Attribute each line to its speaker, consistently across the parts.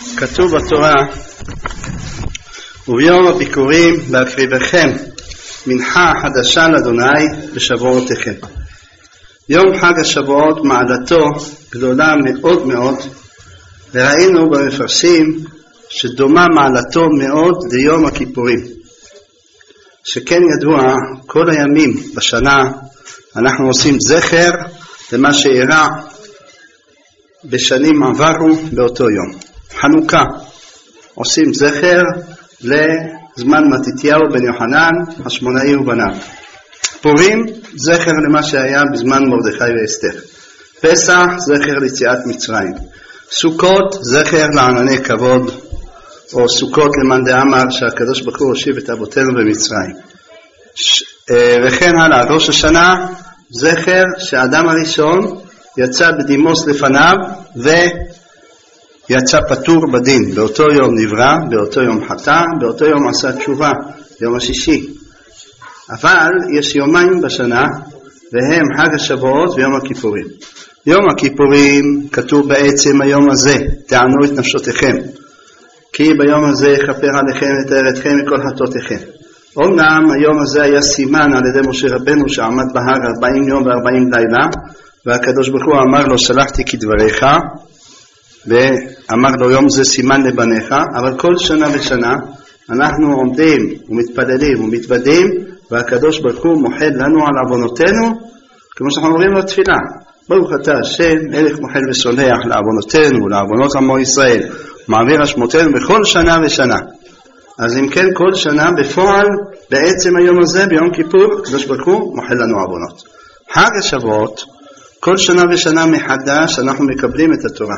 Speaker 1: כתוב בתורה, וביום הביקורים בהקריבכם מנחה חדשה לאדוני בשבועותיכם. יום חג השבועות מעלתו גדולה מאוד מאוד, וראינו במפרשים שדומה מעלתו מאוד ליום הכיפורים, שכן ידוע כל הימים בשנה אנחנו עושים זכר למה שאירע בשנים עברו באותו יום. חנוכה עושים זכר לזמן מתתיהו בן יוחנן השמונאי ובניו. פורים זכר למה שהיה בזמן מרדכי ואסתר. פסח זכר ליציאת מצרים. סוכות זכר לענני כבוד, או סוכות למאן דאמר שהקדוש ברוך הוא הושיב את אבותינו במצרים. וכן הלאה. ראש השנה זכר שהאדם הראשון יצא בדימוס לפניו ויצא פטור בדין. באותו יום נברא, באותו יום חטא, באותו יום עשה תשובה, יום השישי. אבל יש יומיים בשנה, והם חג השבועות ויום הכיפורים. יום הכיפורים כתוב בעצם היום הזה, תענו את נפשותיכם, כי ביום הזה יכפר עליכם את אתכם מכל חטאותיכם. אומנם היום הזה היה סימן על ידי משה רבנו שעמד בהר 40 יום ו40 לילה, והקדוש ברוך הוא אמר לו שלחתי כדבריך, ואמר לו יום זה סימן לבניך. אבל כל שנה ושנה אנחנו עומדים ומתפללים ומתוודים, והקדוש ברוך הוא מוחל לנו על עוונותינו, כמו שאנחנו אומרים בתפילה, ברוך אתה השם מלך מוחל וסולח לעוונותינו ולעוונות עמו ישראל, מעביר אשמותינו בכל שנה ושנה. אז אם כן כל שנה בפועל בעצם היום הזה ביום כיפור הקדוש ברוך הוא מוחל לנו עוונות. חג השבועות כל שנה ושנה מחדש אנחנו מקבלים את התורה,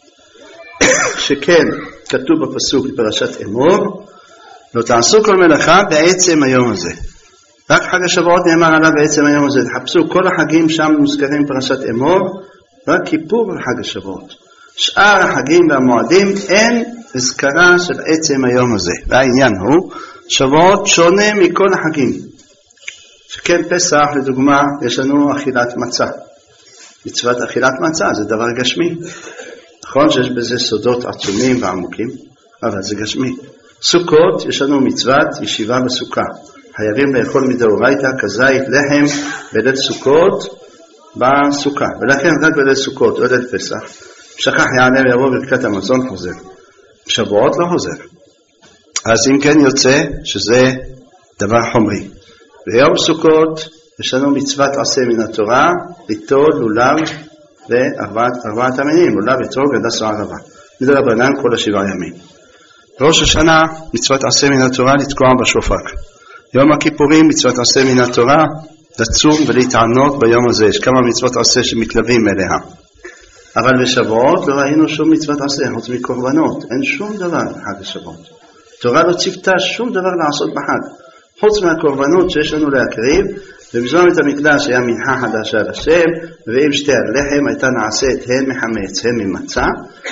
Speaker 1: שכן כתוב בפסוק בפרשת אמור, לא תעשו כל מלאכה בעצם היום הזה. רק חג השבועות נאמר עליו בעצם היום הזה. תחפשו כל החגים שם מוזכרים פרשת אמור, רק כיפור וחג השבועות. שאר החגים והמועדים אין הזכרה של עצם היום הזה. והעניין הוא שבועות שונה מכל החגים, שכן פסח לדוגמה יש לנו אכילת מצה. מצוות אכילת מצה זה דבר גשמי, נכון שיש בזה סודות עצומים ועמוקים, אבל זה גשמי. סוכות יש לנו מצוות ישיבה בסוכה, חייבים לאכול מדאורייתא כזית לחם בליל סוכות בסוכה, ולכן רק בליל סוכות או ליל פסח שכח יענה ויבוא ברכת המזון חוזר, שבועות לא חוזר. אז אם כן יוצא שזה דבר חומרי. ביום סוכות יש לנו מצוות עשה מן התורה, ליטול לולב וארבעת המינים, לולב אתרוג הדס וערבה, מדרבנן כל 7 ימים. ראש השנה מצוות עשה מן התורה לתקוע בשופר. יום הכיפורים מצוות עשה מן התורה לצום ולהתענות ביום הזה. יש כמה מצוות עשה שמתלווים אליה, אבל בשבועות לא ראינו שום מצוות עשה חוץ מקורבנות. אין שום דבר בחג השבועות. תורה לא ציוותה שום דבר לעשות בחג חוץ מהקורבנות שיש לנו להקריב. ובזמן בית המקדש היה מנחה חדשה לשם, ועם שתי הלחם הייתה נעשית הן מחמץ הן ממצה,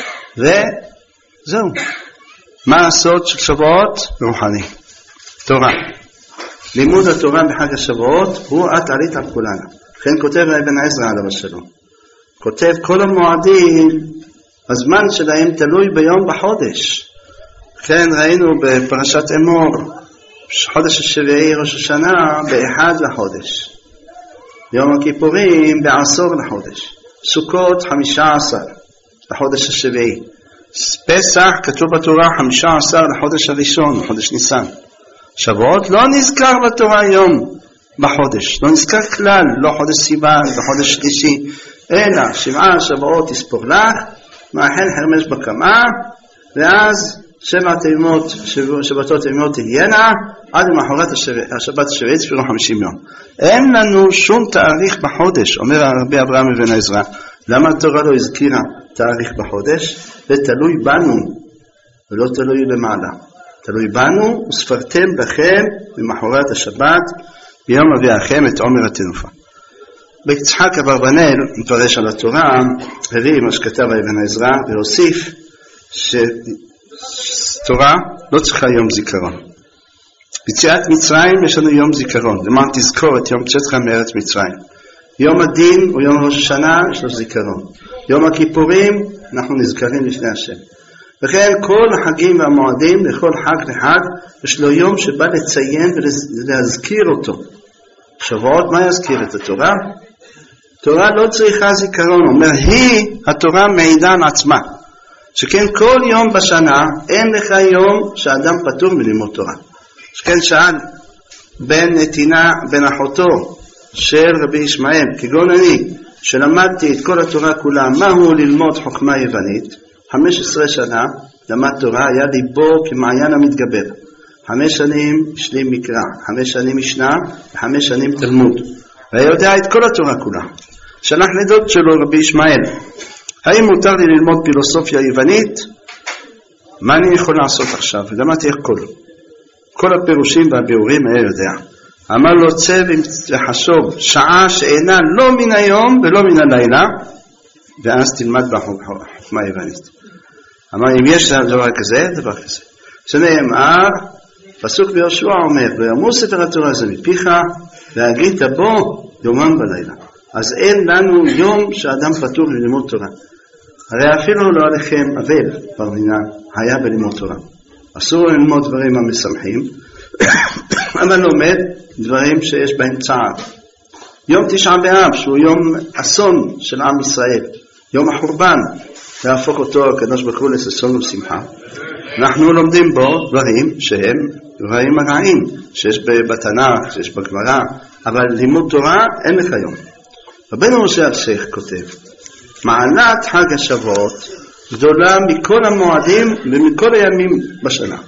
Speaker 1: וזהו. מה הסוד של שבועות? רוחני, תורה. לימוד התורה בחג השבועות הוא את עלית על כולנו. לכן כותב אבן עזרא עליו השלום, כותב כל המועדים הזמן שלהם תלוי ביום בחודש. כן ראינו בפרשת אמור חודש השביעי ראש השנה ב1 לחודש, יום הכיפורים ב10 לחודש, סוכות 15 לחודש השביעי, פסח כתוב בתורה 15 לחודש הראשון, חודש ניסן. שבועות לא נזכר בתורה יום בחודש, לא נזכר כלל, לא חודש סיוון, לא חודש שלישי, אלא 7 שבועות תספור לך, מאחל חרמש בקמה, ואז 7 שבתות תמימות תהיינה, עד למחרת השבת השביעית ספירו 50 יום. אין לנו שום תאריך בחודש, אומר רבי אברהם אבן עזרא. למה התורה לא הזכירה תאריך בחודש? זה תלוי בנו ולא תלוי למעלה. תלוי בנו, וספרתם לכם במחרת השבת ביום אביאכם את עומר התנופה. ביצחק אברבנאל מפרש על התורה, הביא מה שכתב אבן עזרא, והוסיף שתורה לא צריכה יום זיכרון. ביציאת מצרים יש לנו יום זיכרון, למען תזכור את יום צאתך מארץ מצרים. יום הדין או יום ראש השנה יש לו זיכרון. יום הכיפורים אנחנו נזכרים לפני השם. וכן כל החגים והמועדים, לכל חג לחג, יש לו יום שבא לציין ולהזכיר אותו. שבועות, מה יזכיר את התורה? תורה לא צריכה זיכרון, אומר, היא התורה מעידה על עצמה. שכן כל יום בשנה, אין לך יום שאדם פטור מלימוד תורה. שכן שאל בן אחותו של רבי ישמעאל, כגון אני, שלמדתי את כל התורה כולה, מהו ללמוד חוכמה יוונית? 15 שנה למד תורה, היה ליבו כמעיין המתגבר. 5 שנים השלים מקרא, 5 שנים משנה, 5 שנים תלמוד. והיה יודע את כל התורה כולה. שלח לדוד שלו רבי ישמעאל, האם מותר לי ללמוד פילוסופיה יוונית? מה אני יכול לעשות עכשיו? למדתי כל הפירושים והביאורים היה יודע. אמר לו צא וחשוב שעה שאינה לא מן היום ולא מן הלילה, ואז תלמד בחוכמה היוונית. אמר אם יש דבר כזה, דבר כזה. שנאמר, פסוק ביהושע אומר, ויאמר ספר התורה הזה מפיך, והגית בו יומם ולילה. אז אין לנו יום שאדם פטור ללימוד תורה. הרי אפילו לא עליכם אבל ברמינה היה בלימוד תורה. אסור ללמוד דברים המשמחים, אבל לומד דברים שיש בהם צער. יום תשעה באב, שהוא יום אסון של עם ישראל, יום החורבן, להפוך אותו הקדוש ברוך הוא לששון ושמחה. אנחנו לומדים בו דברים שהם דברים הרעים, שיש בתנ"ך, שיש בגמרא, אבל לימוד תורה אין לך יום. רבנו משה אלשיך כותב, מעלת חג השבועות גדולה מכל המועדים ומכל הימים בשנה.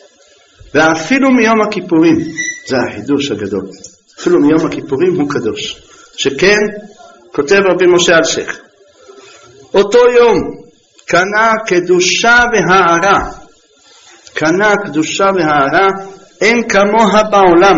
Speaker 1: ואפילו מיום הכיפורים, זה החידוש הגדול, אפילו מיום הכיפורים הוא קדוש. שכן, כותב רבי משה אלשיך, אותו יום קנה קדושה והערה, קנה קדושה והערה, אין כמוה בעולם,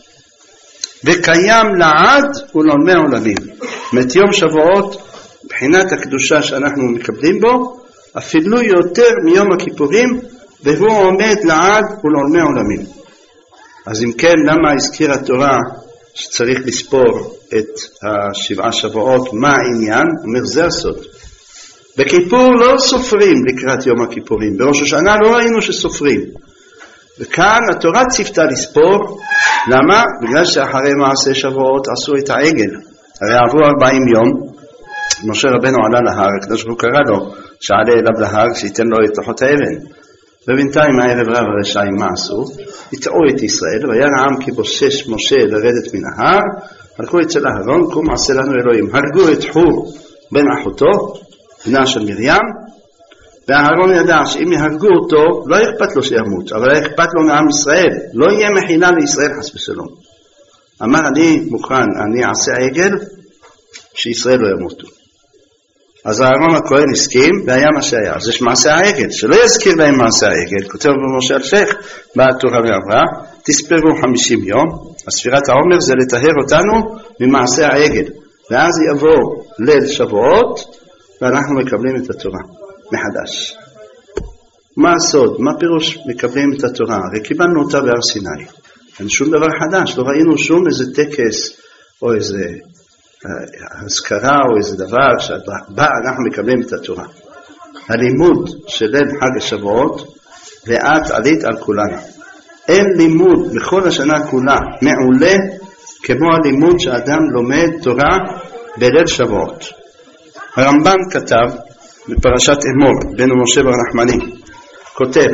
Speaker 1: וקיים לעד ולעולמי עולמים. זאת יום שבועות, מבחינת הקדושה שאנחנו מקבלים בו, אפילו יותר מיום הכיפורים, והוא עומד לעד ולעולמי עולמים. אז אם כן, למה הזכיר התורה שצריך לספור את 7 שבועות? מה העניין? אומר, זה הסוד. בכיפור לא סופרים לקראת יום הכיפורים, בראש השנה לא ראינו שסופרים. וכאן התורה ציפתה לספור, למה? בגלל שאחרי מעשה שבועות עשו את העגל. הרי עברו 40 יום, משה רבנו עלה להר, הקדוש ברוך הוא קרא לו, שעלה אליו להר, שייתן לו את לוחות האבן. ובינתיים הערב רב הרשעים מה עשו? יטעו את ישראל, והיה העם כי בושש משה לרדת מן ההר, הלכו אצל אהרון, קום עשה לנו אלוהים. הרגו את חור בן אחותו, בנה של מרים, ואהרון ידע שאם יהרגו אותו, לא אכפת לו שימות, אבל אכפת לו מעם ישראל, לא יהיה מחילה לישראל חס ושלום. אמר אני מוכן, אני אעשה עגל, שישראל לא ימותו. אז אהרון הכהן הסכים, והיה מה שהיה. אז יש מעשה העגל, שלא יזכיר להם מעשה העגל. כותב במשה אלשיך, באה התורה ועברה, תספרו 50 יום, הספירת העומר זה לטהר אותנו ממעשה העגל. ואז יבוא ליל שבועות, ואנחנו מקבלים את התורה מחדש. מה הסוד? מה פירוש מקבלים את התורה? הרי קיבלנו אותה בהר סיני. אין שום דבר חדש, לא ראינו שום איזה טקס או איזה הזכרה או איזה דבר שבה אנחנו מקבלים את התורה. הלימוד של ליל חג השבועות, ואת עלית על כולנו. אין לימוד בכל השנה כולה מעולה כמו הלימוד שאדם לומד תורה בליל שבועות. הרמב"ן כתב בפרשת אמור, בן משה בר נחמני, כותב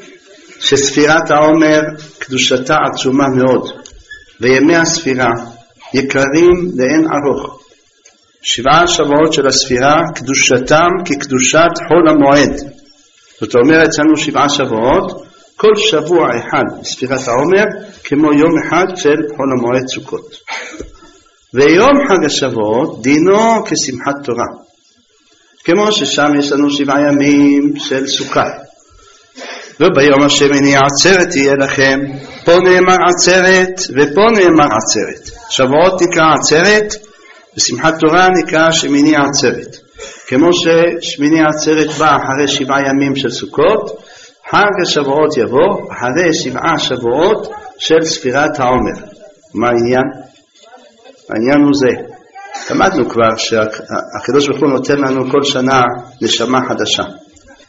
Speaker 1: שספירת העומר קדושתה עצומה מאוד, וימי הספירה יקרים לאין ארוך. 7 שבועות של הספירה קדושתם כקדושת חול המועד. זאת אומרת, לנו 7 שבועות, כל שבוע אחד בספירת העומר כמו יום אחד של חול המועד סוכות. ויום חג השבועות דינו כשמחת תורה, כמו ששם יש לנו 7 ימים של סוכה. וביום השמיני עצרת תהיה לכם, פה נאמר עצרת ופה נאמר עצרת. שבועות נקרא עצרת, ושמחת תורה נקרא שמיני עצרת. כמו ששמיני עצרת בא אחרי 7 ימים של סוכות, חג השבועות יבוא אחרי 7 שבועות של ספירת העומר. מה העניין? העניין הוא זה, למדנו כבר שהקדוש ברוך הוא נותן לנו כל שנה נשמה חדשה.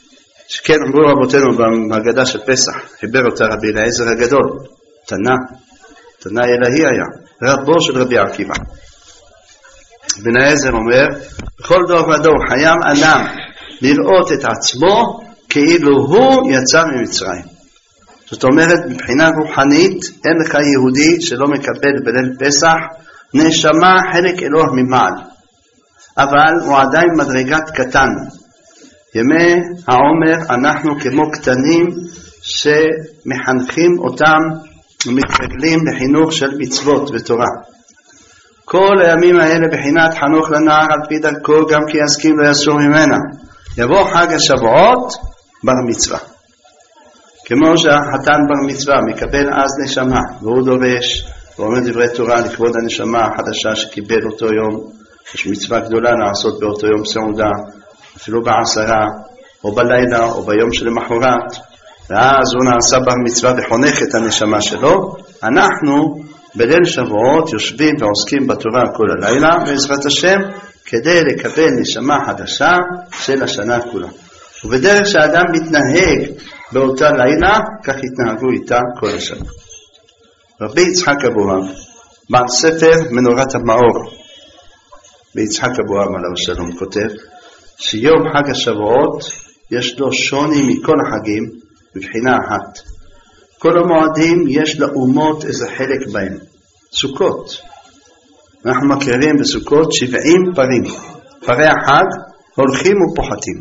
Speaker 1: שכן אמרו רבותינו בהגדה של פסח, חיבר אותה רבי אליעזר הגדול, תנא אלוהי היה, רבו של רבי עקיבא. בן אליעזר אומר, בכל דור ודור חייב אדם לראות את עצמו כאילו הוא יצא ממצרים. זאת אומרת, מבחינה רוחנית, אין לך יהודי שלא מקבל בליל פסח נשמה חלק אלוה ממעל, אבל הוא עדיין מדרגת קטן. ימי העומר אנחנו כמו קטנים שמחנכים אותם ומתרגלים לחינוך של מצוות ותורה. כל הימים האלה בחינת חנוך לנער על פי דרכו, גם כי יסכים לא יסור ממנה. יבוא חג השבועות, בר מצווה. כמו שהחתן בר מצווה מקבל אז נשמה, והוא דורש ואומר דברי תורה לכבוד הנשמה החדשה שקיבל אותו יום. יש מצווה גדולה לעשות באותו יום סעודה, אפילו בעשרה, או בלילה, או ביום שלמחרת, ואז הוא נעשה בר מצווה וחונך את הנשמה שלו. אנחנו בליל שבועות יושבים ועוסקים בתורה כל הלילה, בעזרת השם, כדי לקבל נשמה חדשה של השנה כולה. ובדרך שהאדם מתנהג באותה לילה, כך התנהגו איתה כל השנה. רבי יצחק אבוהב, בעל ספר מנורת המאור, ביצחק אבוהב עליו השלום כותב, שיום חג השבועות יש לו שוני מכל החגים בבחינה אחת. כל המועדים יש לאומות איזה חלק בהם. סוכות. אנחנו מכירים בסוכות 70 פרים. פרי החג הולכים ופוחתים.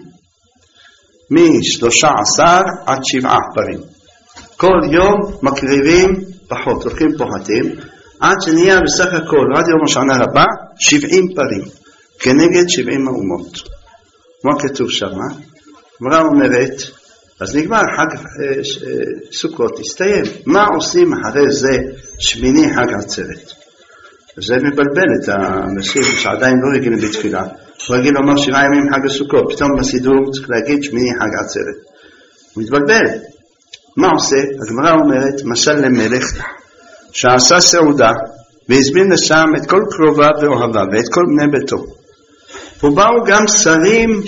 Speaker 1: מ-13 עד 7 פרים. כל יום מקריבים פחות, הולכים פוחתים, עד שנהיה בסך הכל, עד יום השנה הבא, 70 פרים. כנגד 70 האומות. מה כתוב שם? אמרה אומרת, אז נגמר חג סוכות, הסתיים. מה עושים אחרי זה שמיני חג עצרת? זה מבלבל את האנשים שעדיין לא רגילים בתפילה. הוא רגיל לומר 7 ימים חג הסוכות, פתאום בסידור צריך להגיד שמיני חג עצרת. הוא מתבלבל. מה עושה? הגמרא אומרת, משל למלך שעשה סעודה והזמין לשם את כל קרוביו ואוהביו ואת כל בני ביתו. ובאו גם שרים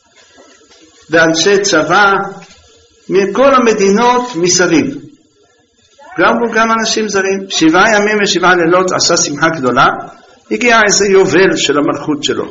Speaker 1: ואנשי צבא מכל המדינות מסביב. גם אנשים זרים. 7 ימים ו7 לילות עשה שמחה גדולה. הגיע איזה יובל של המלכות שלו.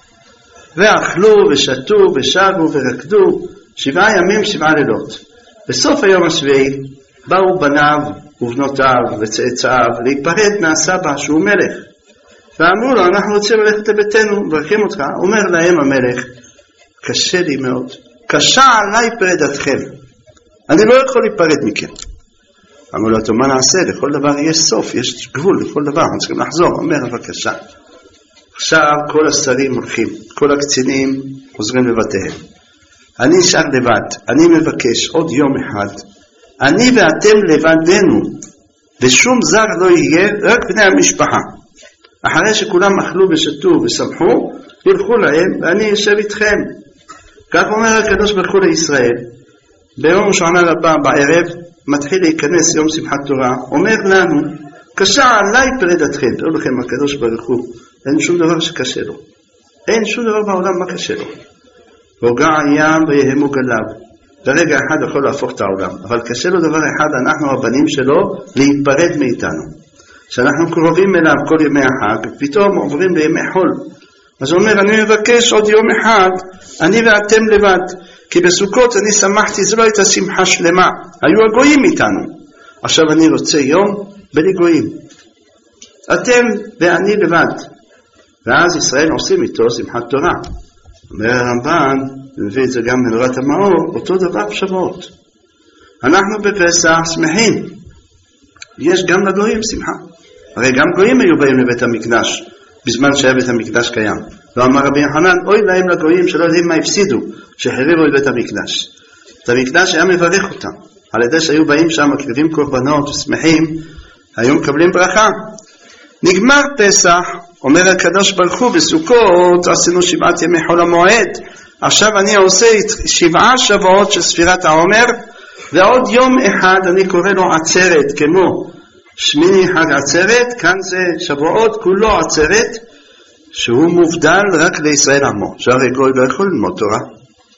Speaker 1: ואכלו ושתו ושבו ורקדו 7 ימים 7 לילות. בסוף היום השביעי באו בניו ובנותיו וצאצאיו להיפרד מהסבא שהוא מלך. ואמרו לו, אנחנו רוצים ללכת לביתנו, מברכים אותך. אומר להם המלך, קשה לי מאוד. קשה עליי פרדתכם. אני לא יכול להיפרד מכם. אמרו לו, מה נעשה? לכל דבר יש סוף, יש גבול, לכל דבר, אנחנו צריכים לחזור. אומר, בבקשה. עכשיו כל השרים הולכים, כל הקצינים חוזרים לבתיהם. אני נשאר לבד, אני מבקש עוד יום אחד. אני ואתם לבדנו, ושום זר לא יהיה, רק בני המשפחה. אחרי שכולם אכלו ושתו ושמחו, ילכו להם, ואני יושב איתכם. כך אומר הקדוש ברוך הוא לישראל, ביום שנה הבא בערב, מתחיל להיכנס יום שמחת תורה, אומר לנו, קשה עליי פרדתכם. תראו לכם, הקדוש ברוך הוא, אין שום דבר שקשה לו. אין שום דבר בעולם מה קשה לו. רוגע הים ויהמו גליו. ברגע אחד יכול להפוך את העולם. אבל קשה לו דבר אחד, אנחנו הבנים שלו, להיפרד מאיתנו. שאנחנו קרובים אליו כל ימי החג, פתאום עוברים בימי חול. אז הוא אומר, אני מבקש עוד יום אחד, אני ואתם לבד. כי בסוכות אני שמחתי, זה לא הייתה שמחה שלמה. היו הגויים איתנו. עכשיו אני רוצה יום בלי גויים. אתם ואני לבד. ואז ישראל עושים איתו שמחת תורה. אומר הרמב"ן, מביא את זה גם מנורת המאור, אותו דבר בשבועות. אנחנו בפסח שמחים. יש גם לגויים שמחה. הרי גם גויים היו באים לבית המקדש, בזמן שהיה בית המקדש קיים. ואמר רבי יוחנן, אוי להם לגויים שלא יודעים מה הפסידו, שחריבו את בית המקדש. את המקדש היה מברך אותם. על ידי שהיו באים שם, מקריבים קורבנות ושמחים, היו מקבלים ברכה. נגמר פסח, אומר הקדוש ברוך הוא, בסוכות עשינו 7 ימי חול המועד. עכשיו אני עושה 7 שבועות של ספירת העומר, ועוד יום אחד אני קורא לו עצרת, כמו שמיני חג עצרת, כאן זה שבועות כולו עצרת, שהוא מובדל רק לישראל עמו, שהרי גוי לא יכול ללמוד תורה.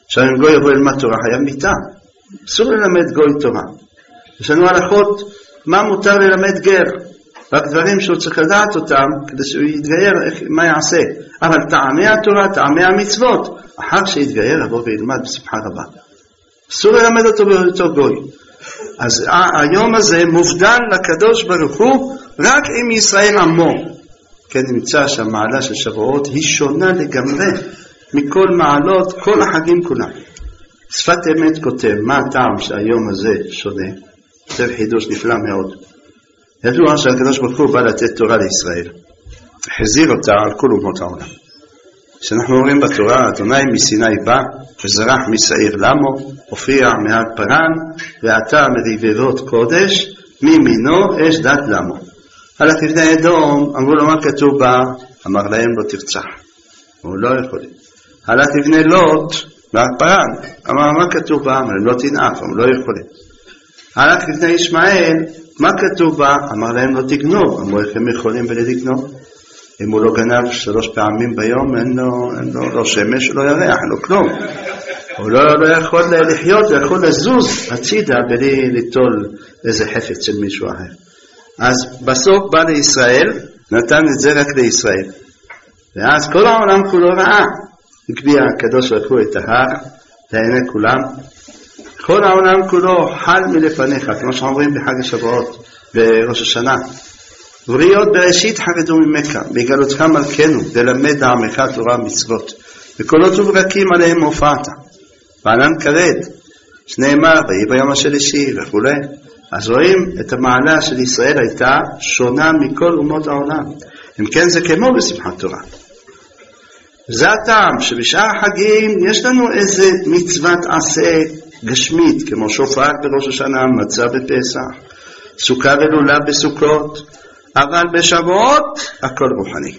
Speaker 1: עכשיו אם גוי יבוא ללמד תורה חייב מיתה, אסור ללמד גוי תורה. יש לנו הלכות מה מותר ללמד גר, רק דברים שהוא צריך לדעת אותם כדי שהוא יתגייר מה יעשה, אבל טעמי התורה, טעמי המצוות, אחר שיתגייר יבוא וילמד בשמחה רבה. אסור ללמד אותו באותו גוי. אז היום הזה מובדל לקדוש ברוך הוא רק עם ישראל עמו. כן, נמצא שהמעלה של שבועות היא שונה לגמרי מכל מעלות, כל החגים כולם. שפת אמת כותב, מה הטעם שהיום הזה שונה? זה חידוש נפלא מאוד. ידוע שהקדוש ברוך הוא בא לתת תורה לישראל, החזיר אותה על כל אומות העולם. כשאנחנו אומרים בתורה, אדוני מסיני בא, וזרח משעיר למו, הופיע מעל פרן, ועתה מרבבות קודש, מימינו אש דת למו. הלך לבני אדום, אמרו לו מה כתוב בה, אמר להם לא תרצח. הוא לא יכול. הלך לבני לוט, מעל פרן, אמר מה כתוב בה, אמר להם לא תנאף, הם לא יכולים. הלך לפני ישמעאל, מה כתוב בה? אמר להם לא תגנוב, אמרו איך הם יכולים ולגנוב? אם הוא לא גנב 3 פעמים ביום, אין לו לא שמש, לא ירח, אין לו כלום. הוא לא יכול לחיות, הוא יכול לזוז הצידה בלי ליטול איזה חפץ של מישהו אחר. אז בסוף בא לישראל, נתן את זה רק לישראל. ואז כל העולם כולו ראה, הקביע הקדוש ברוך הוא את ההר, לעיני כולם, כל העולם כולו חל מלפניך, כמו שאומרים בחג השבועות, בראש השנה. בריות בראשית חרדו ממך, בגלותך מלכנו, ללמד העמך תורה מצוות. וקולות וברקים עליהם הופעת. וענן כרד, שנאמר, ויהי ביום השלישי וכו'. אז רואים את המעלה של ישראל הייתה שונה מכל אומות העולם. אם כן זה כמו בשמחת תורה. זה הטעם שבשאר החגים יש לנו איזה מצוות עשה גשמית, כמו שופר בראש השנה, מצה בפסח, סוכה ולולה בסוכות, אבל בשבועות הכל רוחני.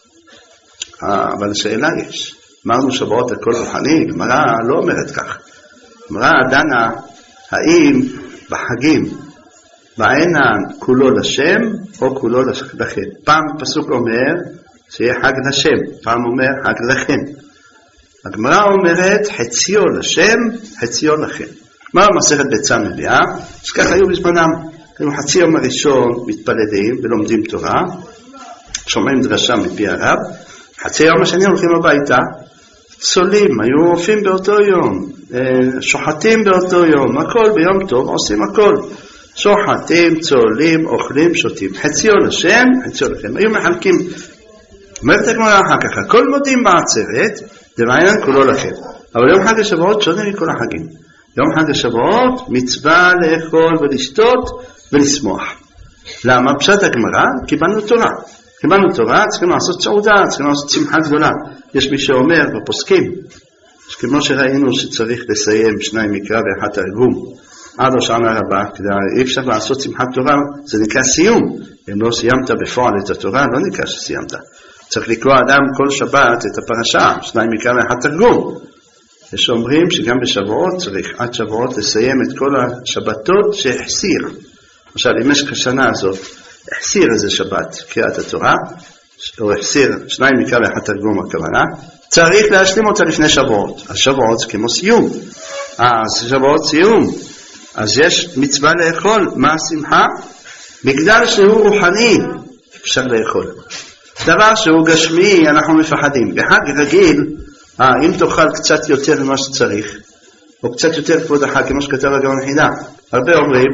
Speaker 1: אבל השאלה יש, אמרנו שבועות הכל רוחני, גמרא לא אומרת כך. גמרא דנה, האם בחגים, בעינן כולו לשם או כולו לכם? פעם פסוק אומר שיהיה חג לשם, פעם אומר חג לכם. הגמרא אומרת חציו לשם, חציו לכם. מה המסכת ביצה מביאה? שכך היו בזמנם. היו חצי יום הראשון מתפללים ולומדים תורה, שומעים דרשה מפי הרב, חצי יום השני הולכים הביתה, צולים, היו רופאים באותו יום, שוחטים באותו יום, הכל ביום טוב עושים הכל. שוחטים, צולים, אוכלים, שותים. חציו לשם, חציו לכם. היו מחלקים. אומרת הגמרא אחר כך, הכל מודים בעצרת, דמעינן כולו לכם. אבל יום חג השבועות שונה מכל החגים. יום חג השבועות מצווה לאכול ולשתות ולשמוח. למה? פשט הגמרא, קיבלנו תורה. קיבלנו תורה, צריכים לעשות סעודה, צריכים לעשות שמחה גדולה. יש מי שאומר בפוסקים, כמו שראינו שצריך לסיים 2 מקרא ואחת תרגום, עד השנה הבאה, אי אפשר לעשות שמחת תורה, זה נקרא סיום. אם לא סיימת בפועל את התורה, לא נקרא שסיימת. צריך לקרוא אדם כל שבת את הפרשה, 2 מקרא ואחת תרגום. יש אומרים שגם בשבועות צריך עד שבועות לסיים את כל השבתות שהחסיר. למשל, אם יש כשנה הזאת, החסיר איזה שבת, קריאת התורה, או החסיר 2 מקרא ואחת תרגום הכוונה, צריך להשלים אותה לפני שבועות. השבועות זה כמו סיום. אז שבועות סיום. אז יש מצווה לאכול. מה השמחה? בגלל שהוא רוחני, אפשר לאכול. דבר שהוא גשמי, אנחנו מפחדים. בחג רגיל, אם תאכל קצת יותר ממה שצריך, או קצת יותר כבוד החג, כמו שכתב הגאון החידה, הרבה אומרים,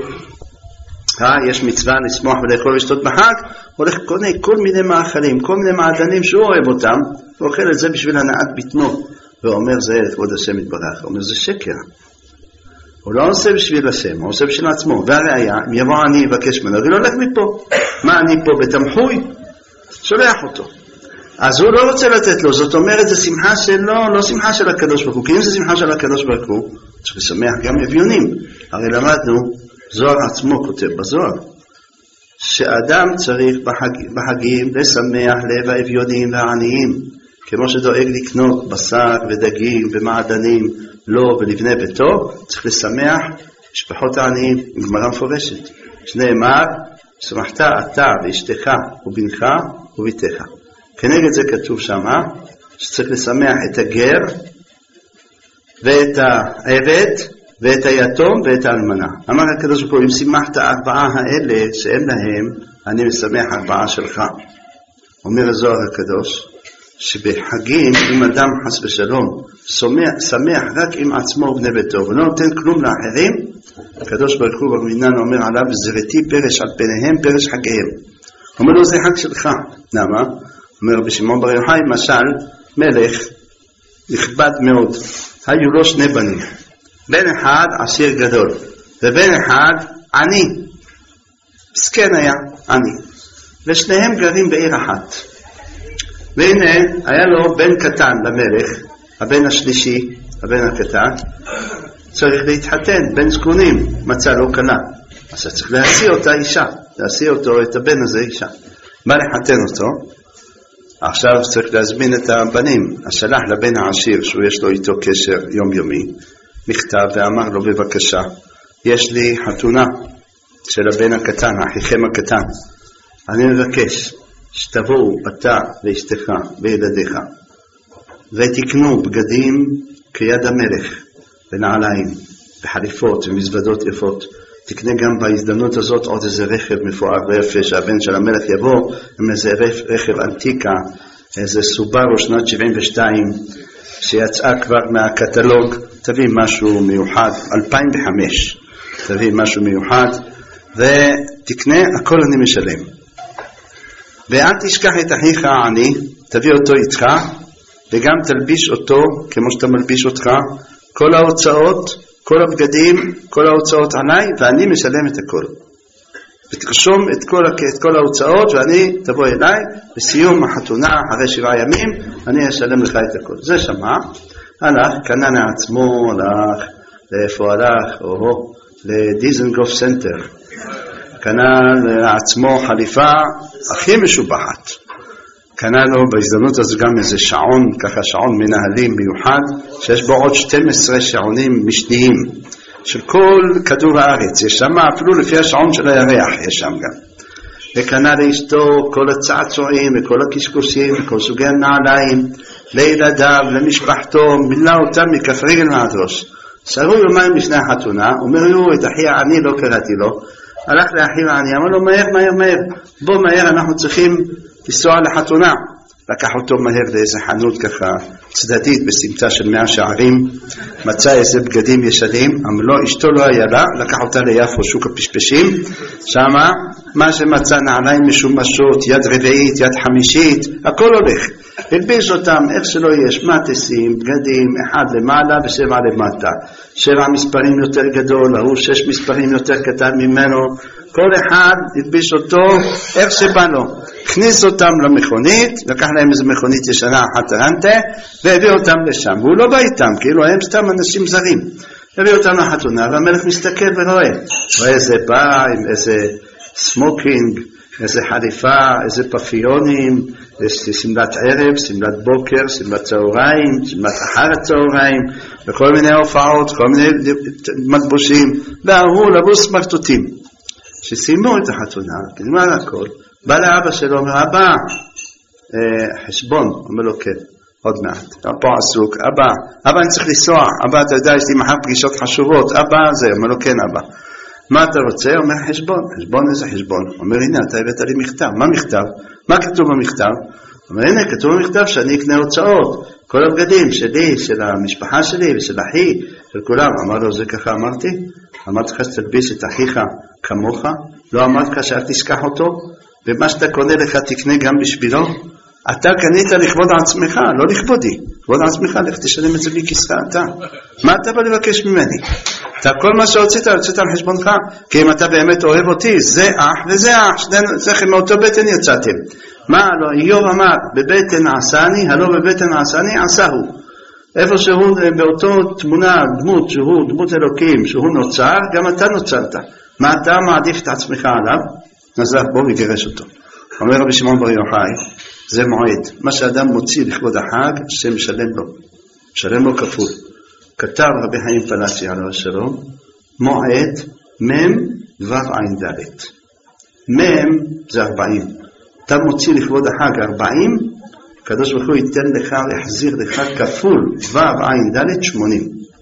Speaker 1: יש מצווה לשמוח ולאכול ולשתות בחג, הולך קונה כל מיני מאכלים, כל מיני מעדנים שהוא אוהב אותם, ואוכל את זה בשביל הנעת ביטנו, ואומר זה כבוד השם יתברך. אומר זה שקר. הוא לא עושה בשביל השם, הוא עושה בשביל עצמו. והראיה, אם יבוא אני יבקש ממנו, הוא לא הולך מפה. מה אני פה בתמחוי? שולח אותו. אז הוא לא רוצה לתת לו, זאת אומרת, זה שמחה שלו, לא שמחה של הקדוש ברוך הוא. כי אם זה שמחה של הקדוש ברוך הוא, צריך לשמח גם אביונים. הרי למדנו, זוהר עצמו כותב בזוהר, שאדם צריך בחגים לשמח לב האביונים והעניים, כמו שדואג לקנות בשר ודגים ומעדנים לו ולבני ביתו, צריך לשמח משפחות העניים, עם גמרא מפורשת. שנאמר, שמחת אתה ואשתך ובנך וביתך. כנגד זה כתוב שמה, שצריך לשמח את הגר ואת העבד, ואת היתום, ואת האלמנה. אמר הקדוש ברוך הוא, אם שימחת 4 האלה שאין להם, אני משמח 4 שלך. אומר הזוהר הקדוש, שבחגים, אם אדם חס ושלום, שמח רק עם עצמו ובני ביתו, ולא נותן כלום לאחרים, הקדוש ברוך הוא במינן אומר עליו, זרתי פרש על פניהם, פרש חגיהם. אומר לו, זה חג שלך. למה? אומר רבי שמעון בר יוחאי, משל, מלך נכבד מאוד, היו לו 2 בנים, בן אחד עשיר גדול, ובן אחד עני, מסכן היה, עני, ושניהם גרים בעיר אחת. והנה היה לו בן קטן למלך, הבן השלישי, הבן הקטן, צריך להתחתן, בן זקונים, מצא לו כלה, אז צריך להשיא אותה אישה, להשיא אותו, את הבן הזה אישה, מה לחתן אותו? עכשיו צריך להזמין את הבנים, אז שלח לבן העשיר שהוא יש לו איתו קשר יומיומי, מכתב ואמר לו בבקשה, יש לי חתונה של הבן הקטן, אחיכם הקטן, אני מבקש שתבואו אתה ואשתך וילדיך ותקנו בגדים כיד המלך ונעליים וחליפות ומזוודות יפות, תקנה גם בהזדמנות הזאת עוד איזה רכב מפואר ויפה שהבן של המלך יבוא עם איזה רכב אנטיקה, איזה סובארו שנת 72 שיצאה כבר מהקטלוג, תביא משהו מיוחד, 2005 תביא משהו מיוחד ותקנה, הכל אני משלם. ואל תשכח את אחיך העני, תביא אותו איתך וגם תלביש אותו כמו שאתה מלביש אותך, כל ההוצאות, כל הבגדים, כל ההוצאות עליי, ואני משלם את הכל. ותרשום את כל ההוצאות, ואני תבוא אליי, בסיום החתונה, אחרי 7 ימים, אני אשלם לך את הכל. זה שמע, הלך, קנה לעצמו, הלך, לאיפה הלך, לדיזנגוף סנטר. קנה לעצמו חליפה הכי משובחת. קנה לו בהזדמנות הזו גם איזה שעון, ככה שעון מנהלים מיוחד, שיש בו עוד 12 שעונים משניים, של כל כדור הארץ, יש שם אפילו לפי השעון של הירח, יש שם גם. וקנה לאשתו כל הצעצועים וכל הקשקושים וכל סוגי הנעליים, לילדיו, למשפחתו, מילא אותם מכף רגל ועד ראש. שרו יומיים לפני החתונה, אומר לו, את אחי העני לא קראתי לו, הלך לאחי העני, אמר לו, מהר, בוא מהר, אנחנו צריכים לנסוע לחתונה. לקח אותו מהר לאיזה חנות ככה צדדית בסמטה של 100 שערים, מצא איזה בגדים ישנים, אמר לו, אשתו לא היה לה, לקח אותה ליפו, שוק הפשפשים, שמה מה שמצא, נעליים משומשות, יד רביעית, יד חמישית, הכל הולך, הלביש אותם איך שלא יש, מטסים, בגדים, 1 למעלה ו7 למטה, 7 מספרים יותר גדול, ההוא 6 מספרים יותר קטן ממנו, כל אחד הלביש אותו איך שבא לו, הכניס אותם למכונית, לקח להם איזו מכונית ישנה אחת טרנטה, והביא אותם לשם, והוא לא בא איתם, כאילו הם סתם אנשים זרים, הביא אותם לחתונה, והמלך מסתכל ורואה, איזה בא עם איזה סמוקינג, איזה חליפה, איזה פפיונים, איזה סמלת ערב, סמלת בוקר, סמלת צהריים, סמלת אחר הצהריים, וכל מיני הופעות, כל מיני מלבושים, והוא לבוס סמרטוטים. שסיימו את החתונה, נגמר הכל, בא לאבא שלו, אומר, אבא, חשבון, אומר לו, כן, עוד מעט, פה עסוק, אבא אני צריך לנסוע, אבא אתה יודע, יש לי מחר פגישות חשובות, אבא זה, אומר לו, כן אבא, מה אתה רוצה? אומר, חשבון איזה חשבון, אומר, הנה אתה הבאת לי מכתב, מה מכתב? מה כתוב במכתב? אומר, הנה כתוב במכתב שאני אקנה הוצאות, כל הבגדים שלי, של המשפחה שלי ושל אחי, של כולם. אמר לו, זה ככה אמרתי? אמרתי לך שתלביש את אחיך כמוך? לא אמרתי לך שאל תשכח אותו? ומה שאתה קונה לך תקנה גם בשבילו? אתה קנית לכבוד עצמך, לא לכבודי. לכבוד עצמך, לך תשלם את זה מכיסך אתה. מה אתה בא לבקש ממני? אתה כל מה שהוצאת על חשבונך, כי אם אתה באמת אוהב אותי, זה אח וזה אח, שניכם מאותו בטן יצאתם. מה לא, איוב אמר, בבטן עשני, הלא בבטן עשני עשהו. איפה שהוא באותו תמונה, דמות, שהוא דמות אלוקים, שהוא נוצר, גם אתה נוצרת. מה אתה מעדיף את עצמך עליו? נזר בו וגירש אותו. אומר רבי שמעון בר יוחאי, זה מועד. מה שאדם מוציא לכבוד החג, השם משלם לו כפול. כתב רבי חיים פלאסי עליו השלום, מועד מם ועין ד'. מם זה 40. אתה מוציא לכבוד החג 40, הקדוש ברוך הוא ייתן לך, יחזיר לך כפול ועין ד' 80.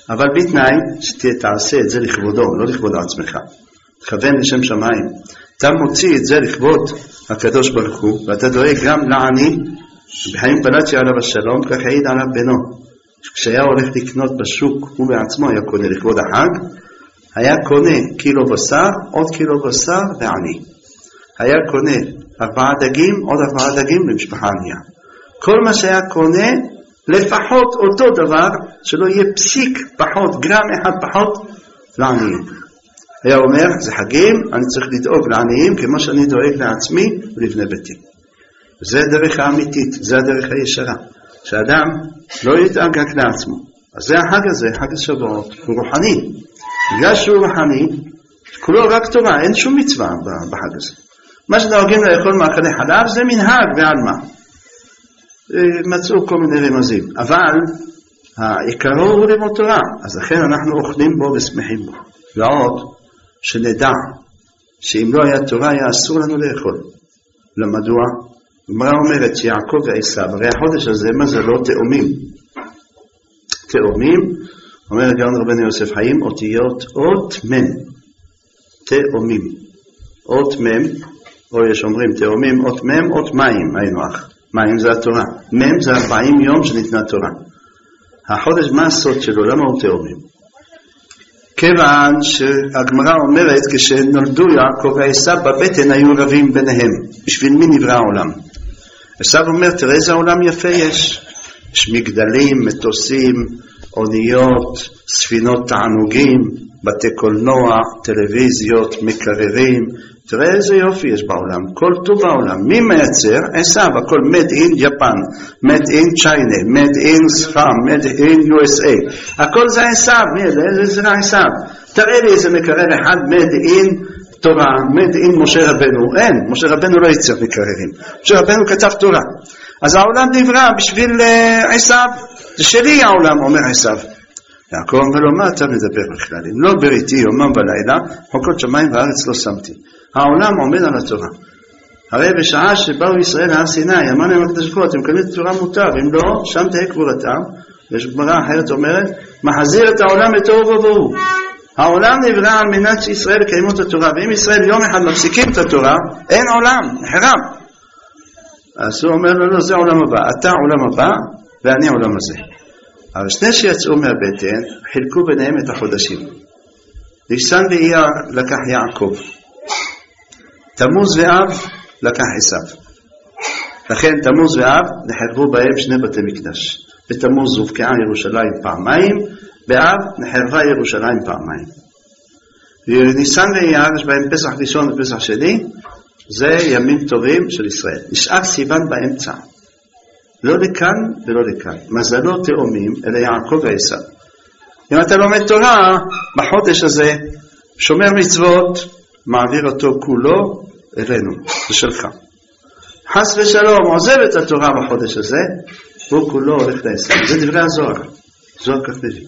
Speaker 1: אבל בתנאי שתעשה את זה לכבודו, לא לכבוד עצמך. תכוון לשם שמיים. אתה מוציא את זה לכבוד הקדוש ברוך הוא, ואתה דואג גם לעני, בחיים פלאצ'י עליו השלום, כך העיד עליו בנו. כשהיה הולך לקנות בשוק, הוא בעצמו היה קונה לכבוד החג, היה קונה קילו בשר, עוד קילו בשר ועני. היה קונה 4 דגים, עוד 4 דגים למשפחה ענייה. כל מה שהיה קונה, לפחות אותו דבר, שלא יהיה פסיק פחות, גרם אחד פחות, לעניים. היה אומר, זה חגים, אני צריך לדאוג לעניים, כמו שאני דואג לעצמי ולבני ביתי. זה הדרך האמיתית, זה הדרך הישרה. שאדם לא יתאג רק לעצמו. אז זה החג הזה, חג השבועות, הוא רוחני. בגלל שהוא רוחני, כולו רק תורה, אין שום מצווה בחג הזה. מה שדואגים לאכול מאכלי חלב זה מנהג ועלמה. מצאו כל מיני רמזים. אבל העיקרו הוא לימוד תורה, אז לכן אנחנו אוכלים בו ושמחים בו. ועוד שנדע שאם לא היה תורה היה אסור לנו לאכול. למדוע? הגמרא אומרת שיעקב ועשיו, הרי החודש הזה מזלו תאומים. תאומים, אומר הגאון רבנו יוסף חיים, אותיות אות מם. תאומים. אות מם, או יש אומרים תאומים, אות מם, אות מים, היינו אח. מים זה התורה. מם זה 40 יום שניתנה תורה. החודש מה הסוד שלו? למה הוא תאומים? כיוון שהגמרא אומרת כשנולדו יעקב ועשיו בבטן היו רבים ביניהם. בשביל מי נברא העולם? עשיו אומר, תראה איזה עולם יפה יש. יש מגדלים, מטוסים, אוניות, ספינות תענוגים, בתי קולנוע, טלוויזיות, מקררים. תראה איזה יופי יש בעולם, כל טוב בעולם. מי מייצר? עשיו, הכל made in Japan, made in China, made in ספם, made in USA. הכל זה עשיו, זה עשיו. תראה לי איזה מקרר אחד made in תורה, made in משה רבנו. אין, משה רבנו לא ייצר מקררים. משה רבנו כתב תורה. אז העולם נברא בשביל עשיו. זה שלי העולם, אומר עשיו. יעקב אומר לו, מה אתה מדבר בכלל? אם לא בריתי יומם ולילה, חוקות שמיים וארץ לא שמתי. העולם עומד על התורה. הרי בשעה שבאו ישראל להר סיני, אמר להם הקדוש ברוך הוא, אתם מקבלים את התורה מותר, ואם לא, שם תהיה קבורתם. יש גמרא אחרת אומרת, מחזיר את העולם לתוהו ובוהו. העולם נברא על מנת שישראל יקיימו את התורה, ואם ישראל יום אחד מפסיקים את התורה, אין עולם, נחרב. אז הוא אומר לו, לא, זה העולם הבא. אתה עולם הבא, ואני העולם הזה. אבל שני שיצאו מהבטן, חילקו ביניהם את החודשים. ניסן ואייר לקח יעקב. תמוז ואב לקח עשיו. לכן תמוז ואב נחרבו בהם 2 בתי מקדש. בתמוז הובקעה ירושלים פעמיים, באב נחרבה ירושלים פעמיים. וניסן ואייר יש בהם פסח ראשון ופסח שני, זה ימים טובים של ישראל. נשאר סיוון באמצע. לא לכאן ולא לכאן. מזלו תאומים אלה יעקב ועשיו. אם אתה לומד תורה בחודש הזה, שומר מצוות, מעביר אותו כולו אלינו, זה שלך. חס ושלום, עוזב את התורה בחודש הזה, הוא כולו הולך לעשיו. זה דברי הזוהר. זוהר כך מביא.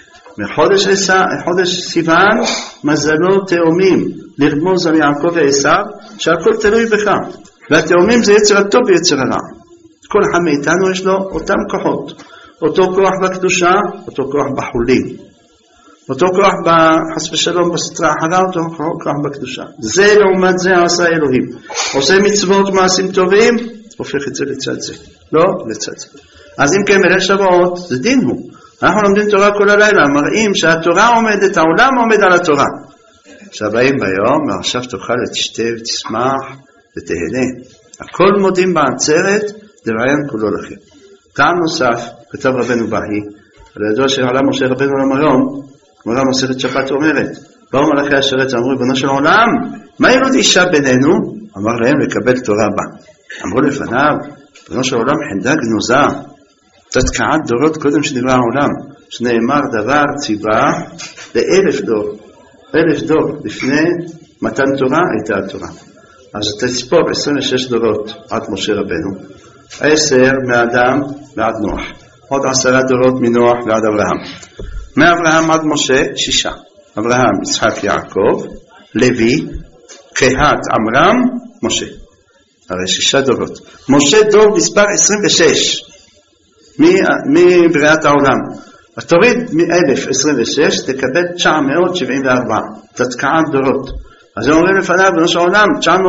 Speaker 1: מחודש סיוון, מזלו תאומים, לרמוז על יעקב ועשיו, שהכל תלוי בך. והתאומים זה יצר הטוב ויצר הרע. כל אחד מאיתנו יש לו אותם כוחות. אותו כוח בקדושה, אותו כוח בחולין. אותו כוח בחס ושלום בסתרה החרה, אותו כוח בקדושה. זה לעומת זה עשה אלוהים. עושה מצוות מעשים טובים, הופך את זה לצד זה. לא לצד זה. אז אם כן בליל שבועות, זה דין הוא. אנחנו לומדים תורה כל הלילה, מראים שהתורה עומדת, העולם עומד על התורה. עכשיו באים ביום, ועכשיו תאכל ותשתה ותשמח ותהנה. הכל מודים בעצרת, דבריין כולו לכם. טעם נוסף, כתב רבנו בהי, על ידוע שעלה משה רבנו למרום, גמרא מסכת שבת אומרת, באו מלאכי השרת ואמרו, ריבונו של העולם, מה ילוד אישה בינינו? אמר להם לקבל תורה בה. אמרו לפניו, ריבונו של העולם חמדה גנוזה, תתקעת דורות קודם שנברא העולם, שנאמר דבר ציווה ל1000 דור. 1000 דור לפני מתן תורה הייתה התורה. אז תספור 26 דורות עד משה רבנו, 10 מאדם ועד נוח, עוד 10 דורות מנוח ועד אברהם. מאברהם עד משה 6, אברהם, יצחק, יעקב, לוי, קהת, עמרם, משה. הרי 6 דורות. משה דור מספר 26 מבריאת העולם. אז תוריד מ-1026, תקבל 974, תתקעת דורות. אז הם אומרים לפניו, בנוש העולם,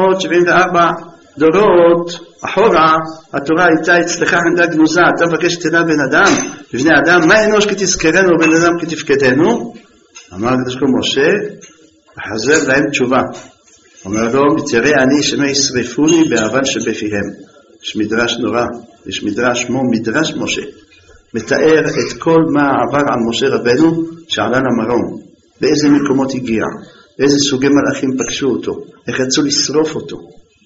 Speaker 1: 974 דורות, אחורה, התורה הייתה אצלך עמדה גנוזה, אתה מבקש תדע בן אדם, לבני אדם, מה אנוש כי תזכרנו, בן אדם כי תפקדנו? אמר הקדוש ברוך הוא משה, חזר להם תשובה. אומר לו, מתיירא אני שמא ישרפוני באבל שבפיהם. יש מדרש נורא, יש מדרש שמו מדרש משה. מתאר את כל מה עבר על משה רבנו שעלה למרום, באיזה מקומות הגיע, איזה סוגי מלאכים פגשו אותו, איך רצו לשרוף אותו.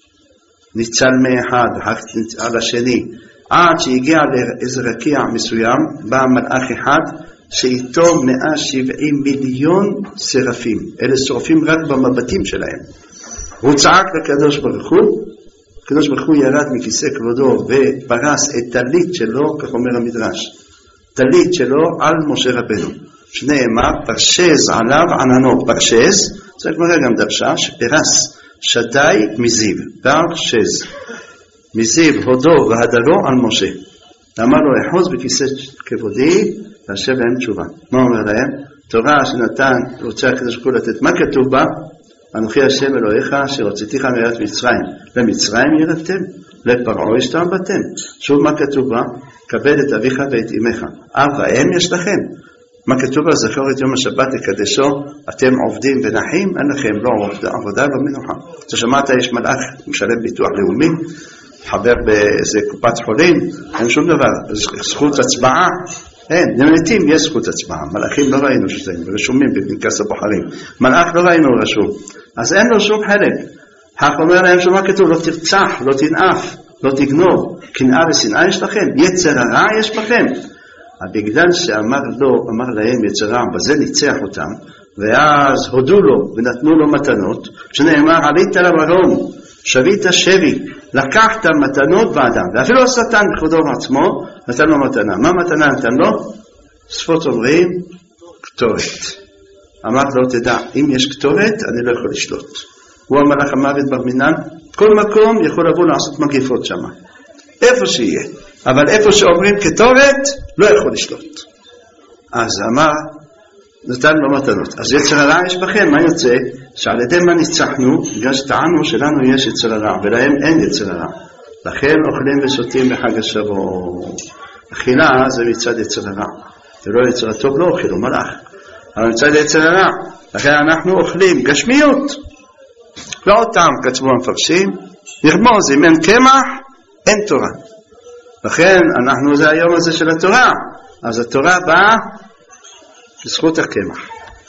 Speaker 1: ניצל מאחד, על השני, עד שהגיע לאיזה רקיע מסוים, בא מלאך אחד שאיתו 170 מיליון שרפים, אלה שורפים רק במבטים שלהם. הוא צעק לקדוש ברוך הוא, הקדוש ברוך הוא ירד מכיסא כבודו ופרס את טלית שלו, כך אומר המדרש, טלית שלו על משה רבנו, שנאמר פרשז עליו עננו, פרשז, זה כבר גם דרשה, שפרס שדי מזיו, פרשז, מזיו הודו והדלו על משה. אמר לו, אחוז בכיסא כבודי, והשב להם תשובה. מה אומר להם? תורה שנתן, רוצה הקדוש ברוך הוא לתת, מה כתוב בה? אנוכי השם אלוהיך שרציתיך מארץ מצרים. למצרים ירדתם, לפרעה השתעבדתם. שוב מה כתוב בה? כבד את אביך ואת אמך. אב ואם יש לכם. מה כתוב בה? זכור את יום השבת לקדשו, אתם עובדים ונחים, אין לכם לא עבודה לא מנוחה. אתה שמעת, יש מלאך משלם ביטוח לאומי, חבר באיזה קופת חולים, אין שום דבר, זכות הצבעה, אין, למתים יש זכות הצבעה, מלאכים לא ראינו שהם רשומים בפנקס הבוחרים, מלאך לא ראינו רשום, אז אין לו שום חלק. כך אומר להם שמה כתוב, לא תרצח, לא תנאף, לא תגנוב, קנאה ושנאה יש לכם, יצר הרע יש בכם. בגלל שאמר להם יצר רע, בזה ניצח אותם, ואז הודו לו ונתנו לו מתנות, שנאמר עלית למרום, שבית שבי, לקחת מתנות באדם, ואפילו השטן בכבודו עצמו נתן לו מתנה. מה מתנה נתן לו? שפות אומרים כתורת. אמר לו, תדע, אם יש כתורת אני לא יכול לשלוט. הוא המלאך המוות בר מינן, כל מקום יכול לבוא לעשות מגיפות שם, איפה שיהיה, אבל איפה שאומרים כתורת לא יכול לשלוט. אז אמר, נתן לו מתנות. אז יצר הרע יש בכם, מה יוצא? שעל ידי מה ניצחנו, בגלל שטענו שלנו יש יצר הרע, ולהם אין יצר הרע. לכן אוכלים ושותים בחג השבוע. אכילה זה מצד יצר הרע. זה לא יצר הטוב, לא אוכל, הוא מלאך. אבל מצד יצר הרע. לכן אנחנו אוכלים גשמיות. לא אותם כתבו המפרשים, נרמוז, אם אין קמח, אין תורה. לכן אנחנו, זה היום הזה של התורה. אז התורה באה בזכות הקמח.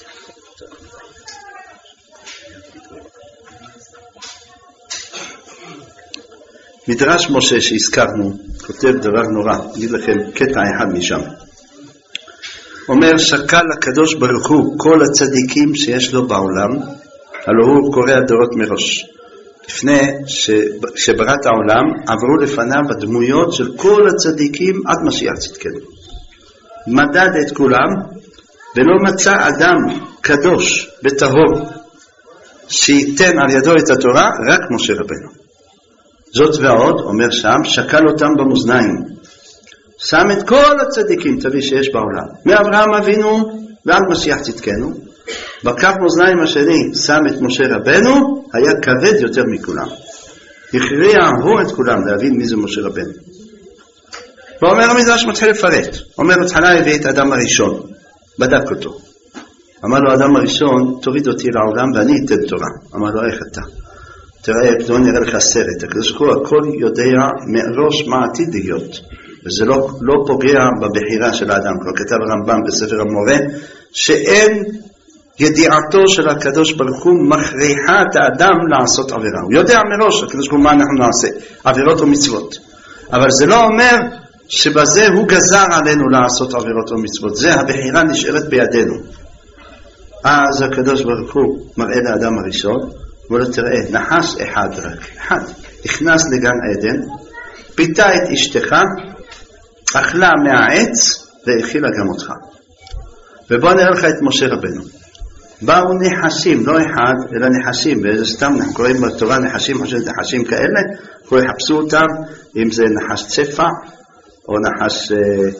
Speaker 1: מדרש משה שהזכרנו, כותב דבר נורא, אגיד לכם קטע אחד משם. אומר, שקל הקדוש ברוך הוא כל הצדיקים שיש לו בעולם, הלא הוא קורא הדורות מראש. לפני שברת העולם עברו לפניו הדמויות של כל הצדיקים עד משיח צדקנו. מדד את כולם, ולא מצא אדם קדוש וטהור שייתן על ידו את התורה, רק משה רבנו. זאת ועוד, אומר שם, שקל אותם במאזניים, שם את כל הצדיקים תביא שיש בעולם, מאברהם אבינו ועד משיח צדקנו. בכף מאזניים השני שם את משה רבנו, היה כבד יותר מכולם, הכריע הוא את כולם להבין מי זה משה רבנו. ואומר המדרש מתחיל לפרט, אומר התחלה הביא את האדם הראשון, בדק אותו, אמר לו האדם הראשון, תוריד אותי לעולם ואני אתן תורה. אמר לו, איך אתה? תראה, לא נראה לך סרט, הקדוש ברוך הוא הכל יודע מראש מה עתיד להיות, וזה לא פוגע בבחירה של האדם. כבר כתב הרמב"ם בספר המורה, שאין ידיעתו של הקדוש ברוך הוא מכריחה את האדם לעשות עבירה. הוא יודע מראש, הקדוש ברוך הוא, מה אנחנו נעשה, עבירות או מצוות, אבל זה לא אומר שבזה הוא גזר עלינו לעשות עבירות או מצוות, זה הבחירה נשארת בידינו. אז הקדוש ברוך הוא מראה לאדם הראשון, ולא תראה, נחש אחד רק, אחד, נכנס לגן עדן, פיתה את אשתך, אכלה מהעץ, והאכילה גם אותך. ובוא נראה לך את משה רבנו. באו נחשים, לא אחד, אלא נחשים, וזה סתם, אנחנו קוראים בתורה נחשים, נחשים כאלה, אנחנו יחפשו אותם, אם זה נחש צפה, או נחש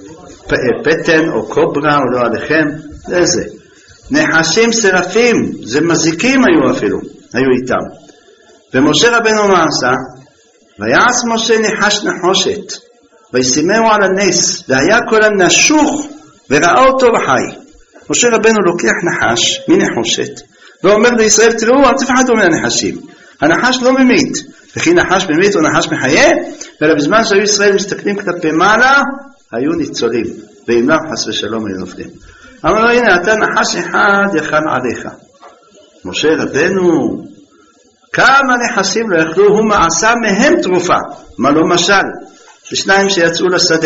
Speaker 1: פטן, או קוברה, או לא עליכם, זה זה. נחשים סרפים, זה מזיקים היו אפילו, היו איתם. ומשה רבנו מה עשה? ויעש משה נחש נחושת, וישימהו על הנס, והיה כל הנשוך, וראה אותו וחי. משה רבנו לוקח נחש מנחושת, ואומר לישראל, תראו, אל תפחדו מהנחשים. הנחש לא ממית, וכי נחש ממית או נחש מחיה, אלא בזמן שהיו ישראל מסתכלים כלפי מעלה, היו ניצולים, ואם לא חס ושלום היו נופלים. אמר לו, הנה, אתה נחש אחד יחן עליך. משה רבנו, כמה נחשים לא יכלו, הוא מעשה מהם תרופה. מה לא משל? ושניים שיצאו לשדה.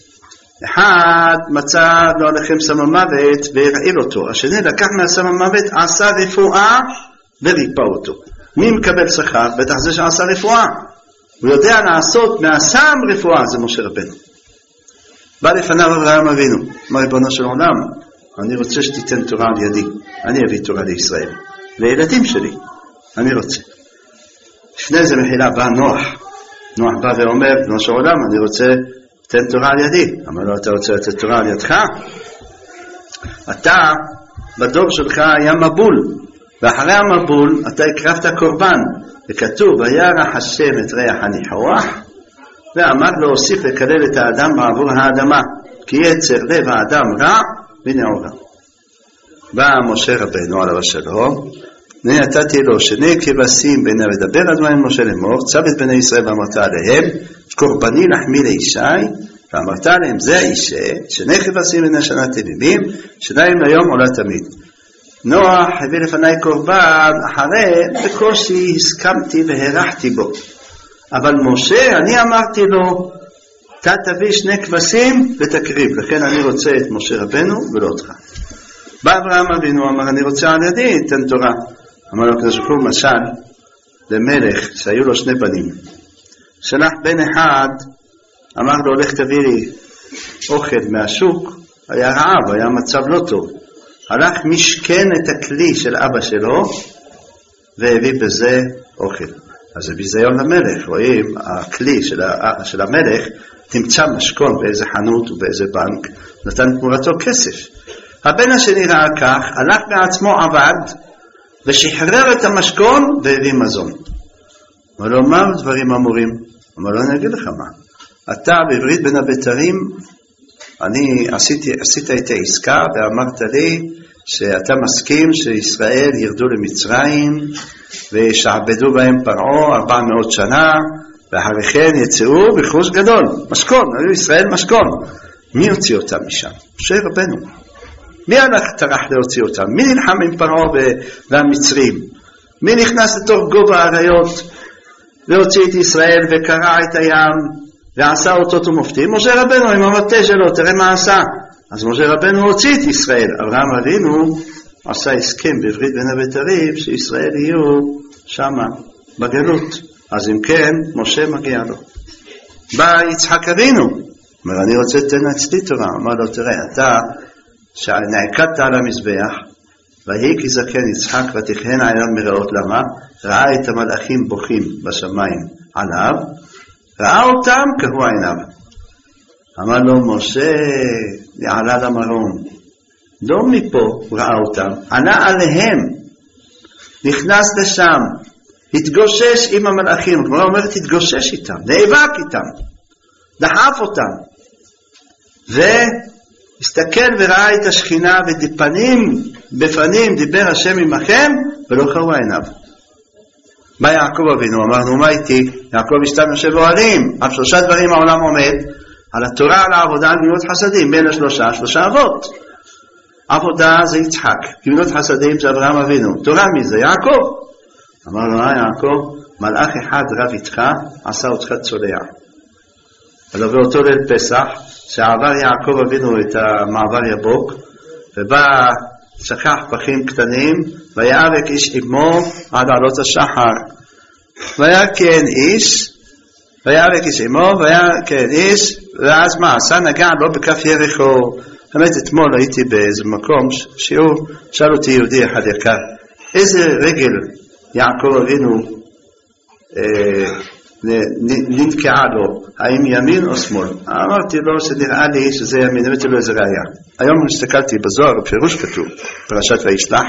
Speaker 1: אחד מצא לו עליכם סם המוות והרעיל אותו. השני לקח מהסם המוות, עשה רפואה וריפא אותו. מי מקבל שכר? בטח זה שעשה רפואה. הוא יודע לעשות מהסם רפואה, זה משה רבנו. בא לפניו אברהם אבינו, אמר ריבונו של עולם, אני רוצה שתיתן תורה על ידי. אני אביא תורה לישראל. לילדים שלי, אני רוצה. לפני זה מחילה בא נוח. נוח בא ואומר, ריבונו של עולם, אני רוצה תן תורה על ידי. אמר לו, אתה רוצה לתת תורה על ידך? אתה, בדור שלך היה מבול, ואחרי המבול אתה הקרבת קורבן, וכתוב, וירח השם את ריח הניחוח, ועמד להוסיף לקלל את האדם בעבור האדמה, כי יצר לב האדם רע ונעורה. בא משה רבנו עליו השלום, נתתי לו שני כבשים בין לדבר אדמה עם משה לאמור, צו את בני ישראל ואמרת עליהם, קורבני לחמי לישי, ואמרת עליהם זה האישה, שני כבשים בין השנה תביבים, שניים ליום עולה תמיד. נוח הביא לפני קורבן, אחרי בקושי הסכמתי והרחתי בו. אבל משה, אני אמרתי לו, אתה תביא שני כבשים ותקריב, לכן אני רוצה את משה רבנו ולא אותך. בא אברהם אבינו, אמר, אני רוצה על ידי, תן תורה. אמר לו, כזכור משל, למלך שהיו לו שני בנים. שלח בן אחד, אמר לו, הולך תביא לי אוכל מהשוק, היה רעב, היה מצב לא טוב. הלך משכן את הכלי של אבא שלו, והביא בזה אוכל. אז זה ביזיון למלך, רואים, הכלי של המלך, תמצא משכון באיזה חנות ובאיזה בנק, נתן תמורתו כסף. הבן השני ראה כך, הלך בעצמו עבד, ושחרר את המשכון והביא מזון. אמר לו, מה דברים אמורים? אמר לו, אני אגיד לך מה. אתה בברית בין הבתרים, אני עשית את העסקה ואמרת לי שאתה מסכים שישראל ירדו למצרים וישעבדו בהם פרעה 400 שנה ואחרי כן יצאו בחוש גדול, משכון, היו ישראל משכון. מי הוציא אותם משם? משה רבנו. מי הלך טרח להוציא אותם? מי נלחם עם פרעה והמצרים? מי נכנס לתוך גובה האריות והוציא את ישראל וקרע את הים ועשה אותות ומופתים? משה רבנו עם המטה שלו, תראה מה עשה. אז משה רבנו הוציא את ישראל. אברהם אבינו עשה הסכם בברית בין הבתרים שישראל יהיו שמה בגלות. אז אם כן, משה מגיע לו. בא יצחק אבינו, אומר, אני רוצה תן אצלי תורה. אמר לו, תראה, אתה שנעקדת על המזבח, ויהי כי זקן יצחק ותכהן עיניו מראות. למה? ראה את המלאכים בוכים בשמיים עליו, ראה אותם קהו עיניו. אמר לו, משה, עלה למרום, לא מפה הוא ראה אותם, עלה עליהם, נכנס לשם, התגושש עם המלאכים. כמו אומרת, התגושש איתם, נאבק איתם, דחף אותם, והסתכל וראה את השכינה, ופנים בפנים דיבר השם עמכם, ולא קהו עיניו. בא יעקב אבינו, אמרנו, מה איתי? יעקב השתם יושב אוהלים, על 3 דברים העולם עומד, על התורה, על העבודה, על גמילות חסדים, בין 3 אבות. עבודה זה יצחק, גמילות חסדים זה אברהם אבינו, תורה מי זה? יעקב. אמר לו, יעקב, מלאך אחד רב איתך, עשה אותך צולע. אבל באותו ליל פסח, שעבר יעקב אבינו את המעבר יבוק, ובא שכח פחים קטנים, ויאבק איש אמו עד עלות השחר. ויקן איש, ויאבק איש אמו, ויקן איש, ואז מה עשה? נגע לו בכף יריחו. באמת אתמול הייתי באיזה מקום שיעור, שאל אותי יהודי אחד יקר, איזה רגל יעקב אבינו נתקעה לו, האם ימין או שמאל. אמרתי לו שנראה לי שזה ימין, הבאתי לו איזה ראיה. היום הסתכלתי בזוהר, בפירוש כתוב, פרשת וישלח,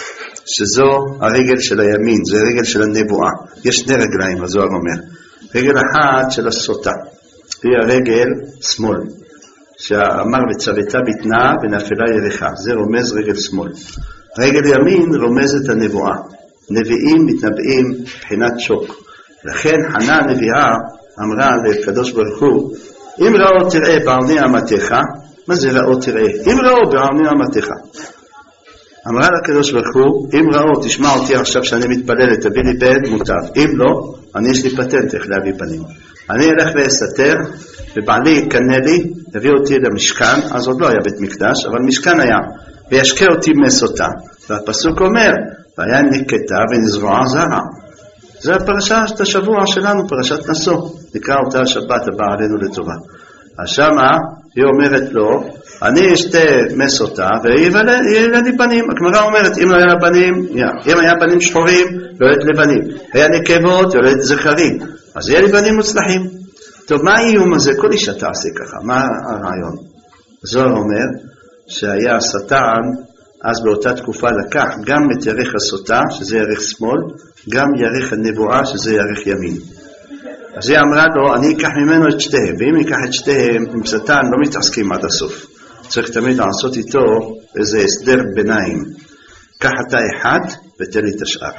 Speaker 1: שזו הרגל של הימין, זה הרגל של הנבואה. יש שני רגליים, הזוהר אומר. רגל אחת של הסוטה, היא הרגל שמאל, שאמר וצוותה בטנה ונפלה ירחה, זה רומז רגל שמאל. רגל ימין רומז את הנבואה. נביאים מתנבאים בחינת שוק. לכן חנה הנביאה אמרה לקדוש ברוך הוא, אם ראו תראה בעוני אמתך, מה זה ראו תראה? אם ראו בעוני אמתך. אמרה לקדוש ברוך הוא, אם ראו תשמע אותי עכשיו שאני מתפלל, תביא לי בן מוטב. אם לא, אני יש לי פטנט איך להביא בנים. אני אלך ואסתר, ובעלי יקנה לי, תביא אותי למשכן, אז עוד לא היה בית מקדש, אבל משכן היה, וישקה אותי מסותה. והפסוק אומר, והיה נקטה ונזרוע זרע. זה הפרשה של השבוע שלנו, פרשת נשוא. נקרא אותה השבת הבאה עלינו לטובה. אז שמה היא אומרת לו, אני אשתה מסותה ויהיה לי בנים. הגמרא אומרת, אם לא היה בנים, אם היה בנים שחורים, יולד לבנים. היה נקבות, יולד זכרים. אז יהיה לי בנים מוצלחים. טוב, מה האיום הזה? כל אישה תעשה ככה. מה הרעיון? זוהר אומר שהיה השטן, אז באותה תקופה לקח גם את ירך הסוטה, שזה ירך שמאל, גם ירך הנבואה, שזה ירך ימין. אז היא אמרה לו, אני אקח ממנו את שתיהם, ואם אקח את שתיהם, עם שטן לא מתעסקים עד הסוף. צריך תמיד לעשות איתו איזה הסדר ביניים. קח אתה אחד ותן לי את השאר.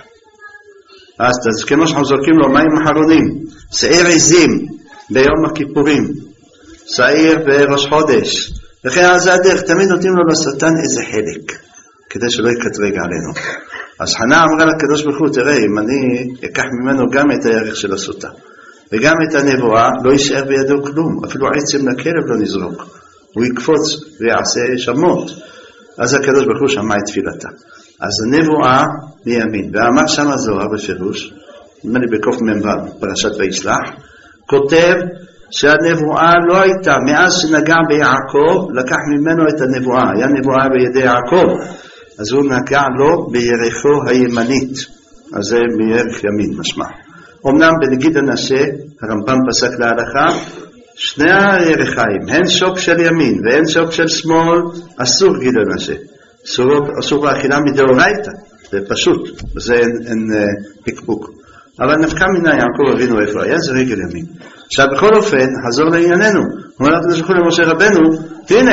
Speaker 1: אז כמו שאנחנו זורקים לו מים אחרונים, שעיר עזים ביום הכיפורים, שעיר בראש חודש, וכן על זה הדרך, תמיד נותנים לו לשטן איזה חלק, כדי שלא יקטרג עלינו. אז חנה אמרה לקדוש ברוך הוא, תראה, אם אני אקח ממנו גם את הירך של הסוטה, וגם את הנבואה, לא יישאר בידו כלום, אפילו עצם לכלב לא נזרוק, הוא יקפוץ ויעשה שמות. אז הקדוש ברוך הוא שמע את תפילתה. אז הנבואה מימין, ואמר שם הזוהר בפירוש, נדמה לי בקוף מ"ו, פרשת וישלח, כותב שהנבואה לא הייתה, מאז שנגע ביעקב, לקח ממנו את הנבואה, היה נבואה בידי יעקב, אז הוא נגע לו בירכו הימנית, אז זה מירך ימין משמע. אמנם בנגיד הנשה, הרמב"ם פסק להלכה, שני הירכיים, הן שוק של ימין והן שוק של שמאל, אסור גיד הנשה, אסור באכילה מדאורייתא, זה פשוט, וזה אין פקפוק. אבל נפקא מינה יעקב אבינו איפה היה, זה רגל ימין. עכשיו בכל אופן, חזור לענייננו, הוא אומר לקדוש ברוך הוא למשה רבנו, הנה,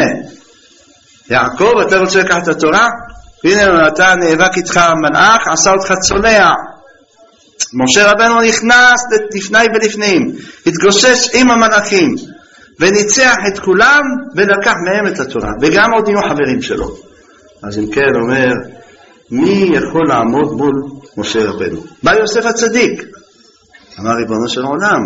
Speaker 1: יעקב אתה רוצה לקחת את התורה? הנה אתה נאבק איתך מלאך, עשה אותך צולע. משה רבנו נכנס לפני ולפנים, התגושש עם המלאכים, וניצח את כולם, ולקח מהם את התורה, וגם עוד יהיו חברים שלו. אז אם כן אומר, מי יכול לעמוד מול משה רבנו? בא יוסף הצדיק, אמר ריבונו של עולם,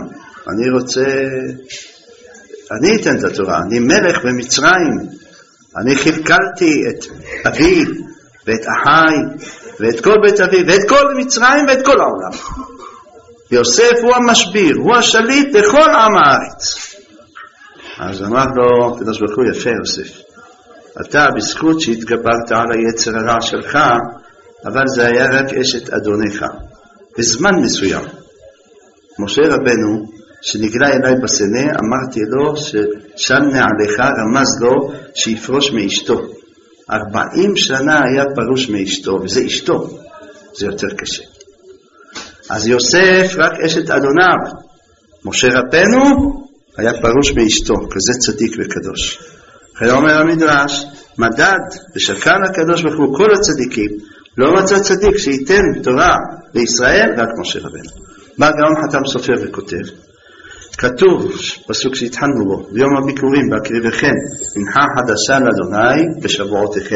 Speaker 1: אני אתן את התורה, אני מלך במצרים, אני חלקלתי את אבי ואת אחי ואת כל בית אבי ואת כל מצרים ואת כל העולם. יוסף הוא המשביר, הוא השליט לכל עם הארץ. אז אמר לו קדוש ברוך הוא, יפה יוסף, אתה בזכות שהתגברת על היצר הרע שלך, אבל זה היה רק אשת אדונך בזמן מסוים. משה רבנו שנגלה אליי בסנה, אמרתי לו ששם נעליך, רמז לו שיפרוש מאשתו. 40 שנה היה פרוש מאשתו, וזה אשתו, זה יותר קשה. אז יוסף רק אשת אדוניו, משה רבנו היה פרוש מאשתו, כזה צדיק וקדוש. אחרי אומר המדרש, מדד ושקל הקדוש ברוך הוא כל הצדיקים, לא מצא צדיק שייתן תורה לישראל, רק משה רבנו. בא גאון חתם סופר וכותב, כתוב, פסוק שהתחלנו בו, ביום הביקורים בהקריבכם, מנחה חדשה לאדוני בשבועותיכם.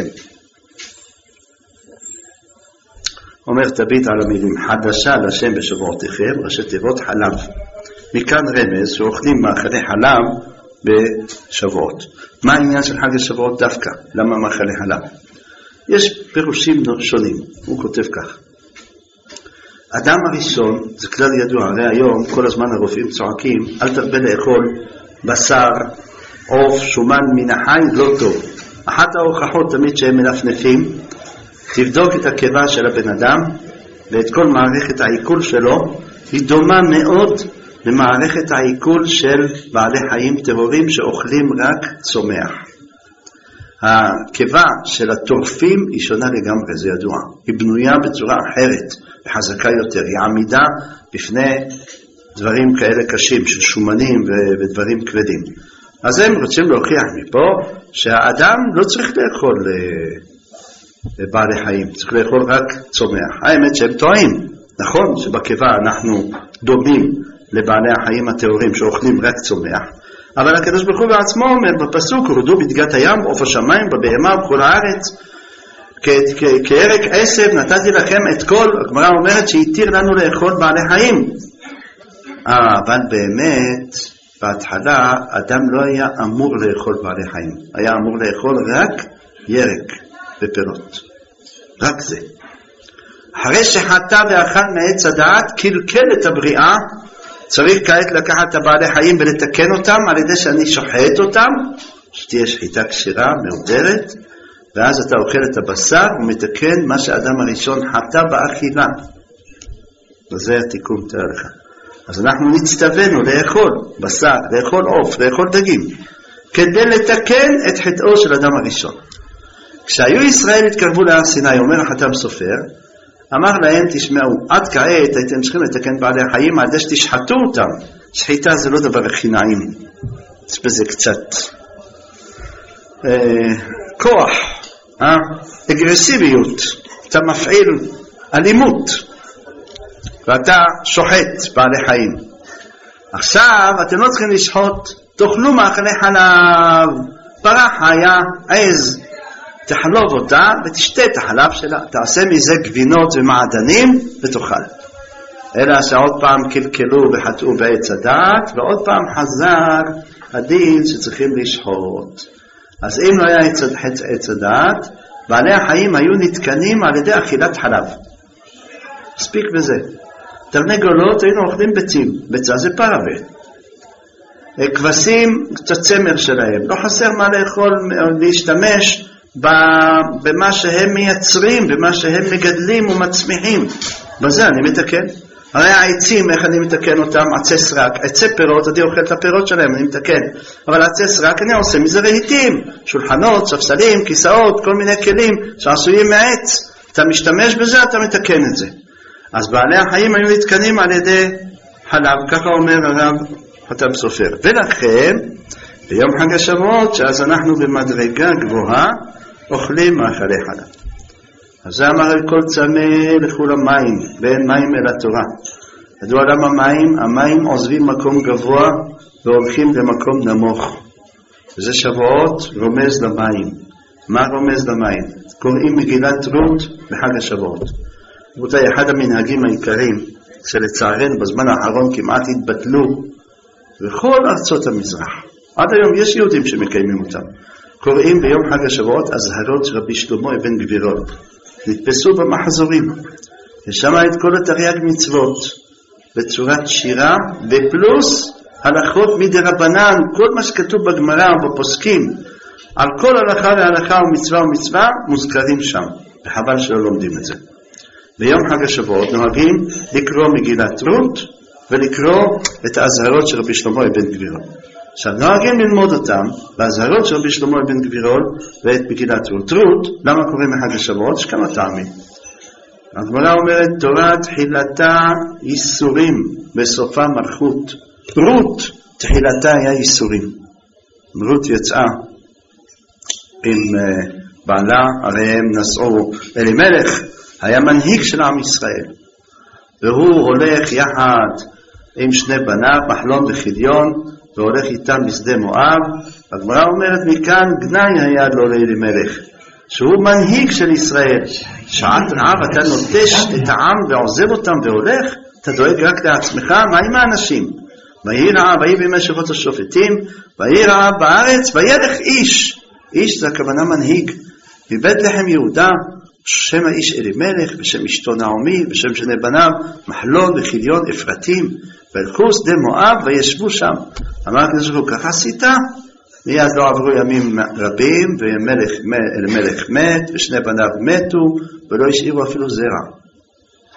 Speaker 1: אומר תביט על המילים, חדשה לשם בשבועותיכם, ראשי תיבות חלב. מכאן רמז שאוכלים מאכלי חלב בשבועות. מה העניין של חג השבועות דווקא? למה מאכלי חלב? יש פירושים שונים, הוא כותב כך. אדם הראשון, זה כלל ידוע, הרי היום כל הזמן הרופאים צועקים, אל תרבה לאכול בשר, עוף, שומן מן החי, לא טוב. אחת ההוכחות תמיד שהם מנפנפים, תבדוק את הקיבה של הבן אדם, ואת כל מערכת העיכול שלו, היא דומה מאוד למערכת העיכול של בעלי חיים טהורים שאוכלים רק צומח. הקיבה של הטורפים היא שונה לגמרי, זה ידוע. היא בנויה בצורה אחרת וחזקה יותר. היא עמידה בפני דברים כאלה קשים של שומנים ודברים כבדים. אז הם רוצים להוכיח מפה שהאדם לא צריך לאכול בעלי חיים, צריך לאכול רק צומח. האמת שהם טועים, נכון שבקיבה אנחנו דומים לבעלי החיים הטהורים שאוכלים רק צומח, אבל הקדוש ברוך הוא בעצמו אומר בפסוק, הורדו בדגת הים, בעוף השמיים, בבהמה, בכל הארץ, כערק עשב נתתי לכם את כל. הגמרא אומרת שהתיר לנו לאכול בעלי חיים, אבל באמת בהתחלה אדם לא היה אמור לאכול בעלי חיים, היה אמור לאכול רק ירק ופירות, רק זה. אחרי שחטא ואכל מעץ הדעת, קלקל את הבריאה, צריך כעת לקחת את הבעלי חיים ולתקן אותם על ידי שאני שוחט אותם, שתהיה שחיטה קשירה, מאודרת, ואז אתה אוכל את הבשר ומתקן מה שהאדם הראשון חטא באכילה. וזה התיקון, תראה לך. אז אנחנו נצטווינו לאכול בשר, לאכול עוף, לאכול דגים, כדי לתקן את חטאו של אדם הראשון. כשהיו ישראל התקרבו להר סיני, אומר החתם סופר, אמר להם, תשמעו, עד כעת הייתם צריכים לתקן בעלי החיים עד שתשחטו אותם. שחיטה זה לא דבר הכי נעים, יש בזה קצת כוח, אגרסיביות, אתה מפעיל אלימות ואתה שוחט בעלי חיים. עכשיו אתם לא צריכים לשחוט, תאכלו מאכלי חלב, פרה חיה, עז, תחלוב אותה ותשתה את החלב שלה, תעשה מזה גבינות ומעדנים ותאכל. אלא שעוד פעם קלקלו וחטאו בעץ הדעת, ועוד פעם חזר הדין שצריכים לשחוט. אז אם לא היה עץ הדעת, בעלי החיים היו נתקנים על ידי אכילת חלב. מספיק בזה. תרנגולות היינו אוכלים ביצים, ביצה זה פרווה. כבשים, קצת צמר שלהם, לא חסר מה לאכול, להשתמש במה שהם מייצרים, במה שהם מגדלים ומצמיחים. בזה אני מתקן. הרי העצים, איך אני מתקן אותם? עצי סרק, עצי פירות, אני אוכל את הפירות שלהם, אני מתקן. אבל עצי סרק אני עושה מזה רהיטים, שולחנות, ספסלים, כיסאות, כל מיני כלים שעשויים מעץ. אתה משתמש בזה, אתה מתקן את זה. אז בעלי החיים היו נתקנים על ידי חלב, ככה אומר הרב חתם סופר. ולכן, ביום חג השבועות, שאז אנחנו במדרגה גבוהה, אוכלים מאכלי חלב. אז זה אמר על כל צמא לכו למים, ואין מים אל התורה. ידוע למה מים? המים עוזבים מקום גבוה והולכים למקום נמוך. וזה שבועות רומז למים. מה רומז למים? קוראים מגילת רות בחג השבועות. רבותיי, אחד המנהגים העיקריים שלצערנו בזמן האחרון כמעט התבטלו בכל ארצות המזרח. עד היום יש יהודים שמקיימים אותם. קוראים ביום חג השבועות הזהרות של רבי שלמה אבן גבירול. נתפסו במחזורים. ושם את כל התרי"ג מצוות בצורת שירה בפלוס הלכות מדרבנן, כל מה שכתוב בגמרא ובפוסקים על כל הלכה והלכה ומצווה ומצווה מוזכרים שם. וחבל שלא לומדים את זה. ביום חג השבועות נוהגים לקרוא מגילת רות ולקרוא את ההזהרות של רבי שלמה אבן גבירול. עכשיו נוהגים ללמוד אותם בהזהרות של רבי שלמה אבן גבירול ואת מגילת רות. רות, למה קוראים מחג השבועות? יש כמה טעמים. הגמרא אומרת תורה תחילתה ייסורים בסופה מלכות. רות תחילתה היה ייסורים. רות יצאה עם בעלה, הרי הם נסעו אלימלך, היה מנהיג של עם ישראל, והוא הולך יחד עם שני בניו, מחלון וחליון, והולך איתם בשדה מואב. הגמרא אומרת מכאן גנאי היה לו לאלימלך, שהוא מנהיג של ישראל. שעת רעב אתה נוטש את העם ועוזב אותם והולך, אתה דואג רק לעצמך, מה עם האנשים? ויהי רעב, ויהי בימי שבות השופטים, ויהי רעב בארץ, וילך איש. איש זה הכוונה מנהיג. מבית לחם יהודה, שם האיש אלימלך, בשם אשתו נעמי, בשם שני בניו, מחלון וחליון אפרתים, והלכו שדה מואב וישבו שם. אמר הקדוש ברוך הוא, ככה עשית? מיד לא עברו ימים רבים, ואלימלך מת, ושני בניו מתו, ולא השאירו אפילו זרע.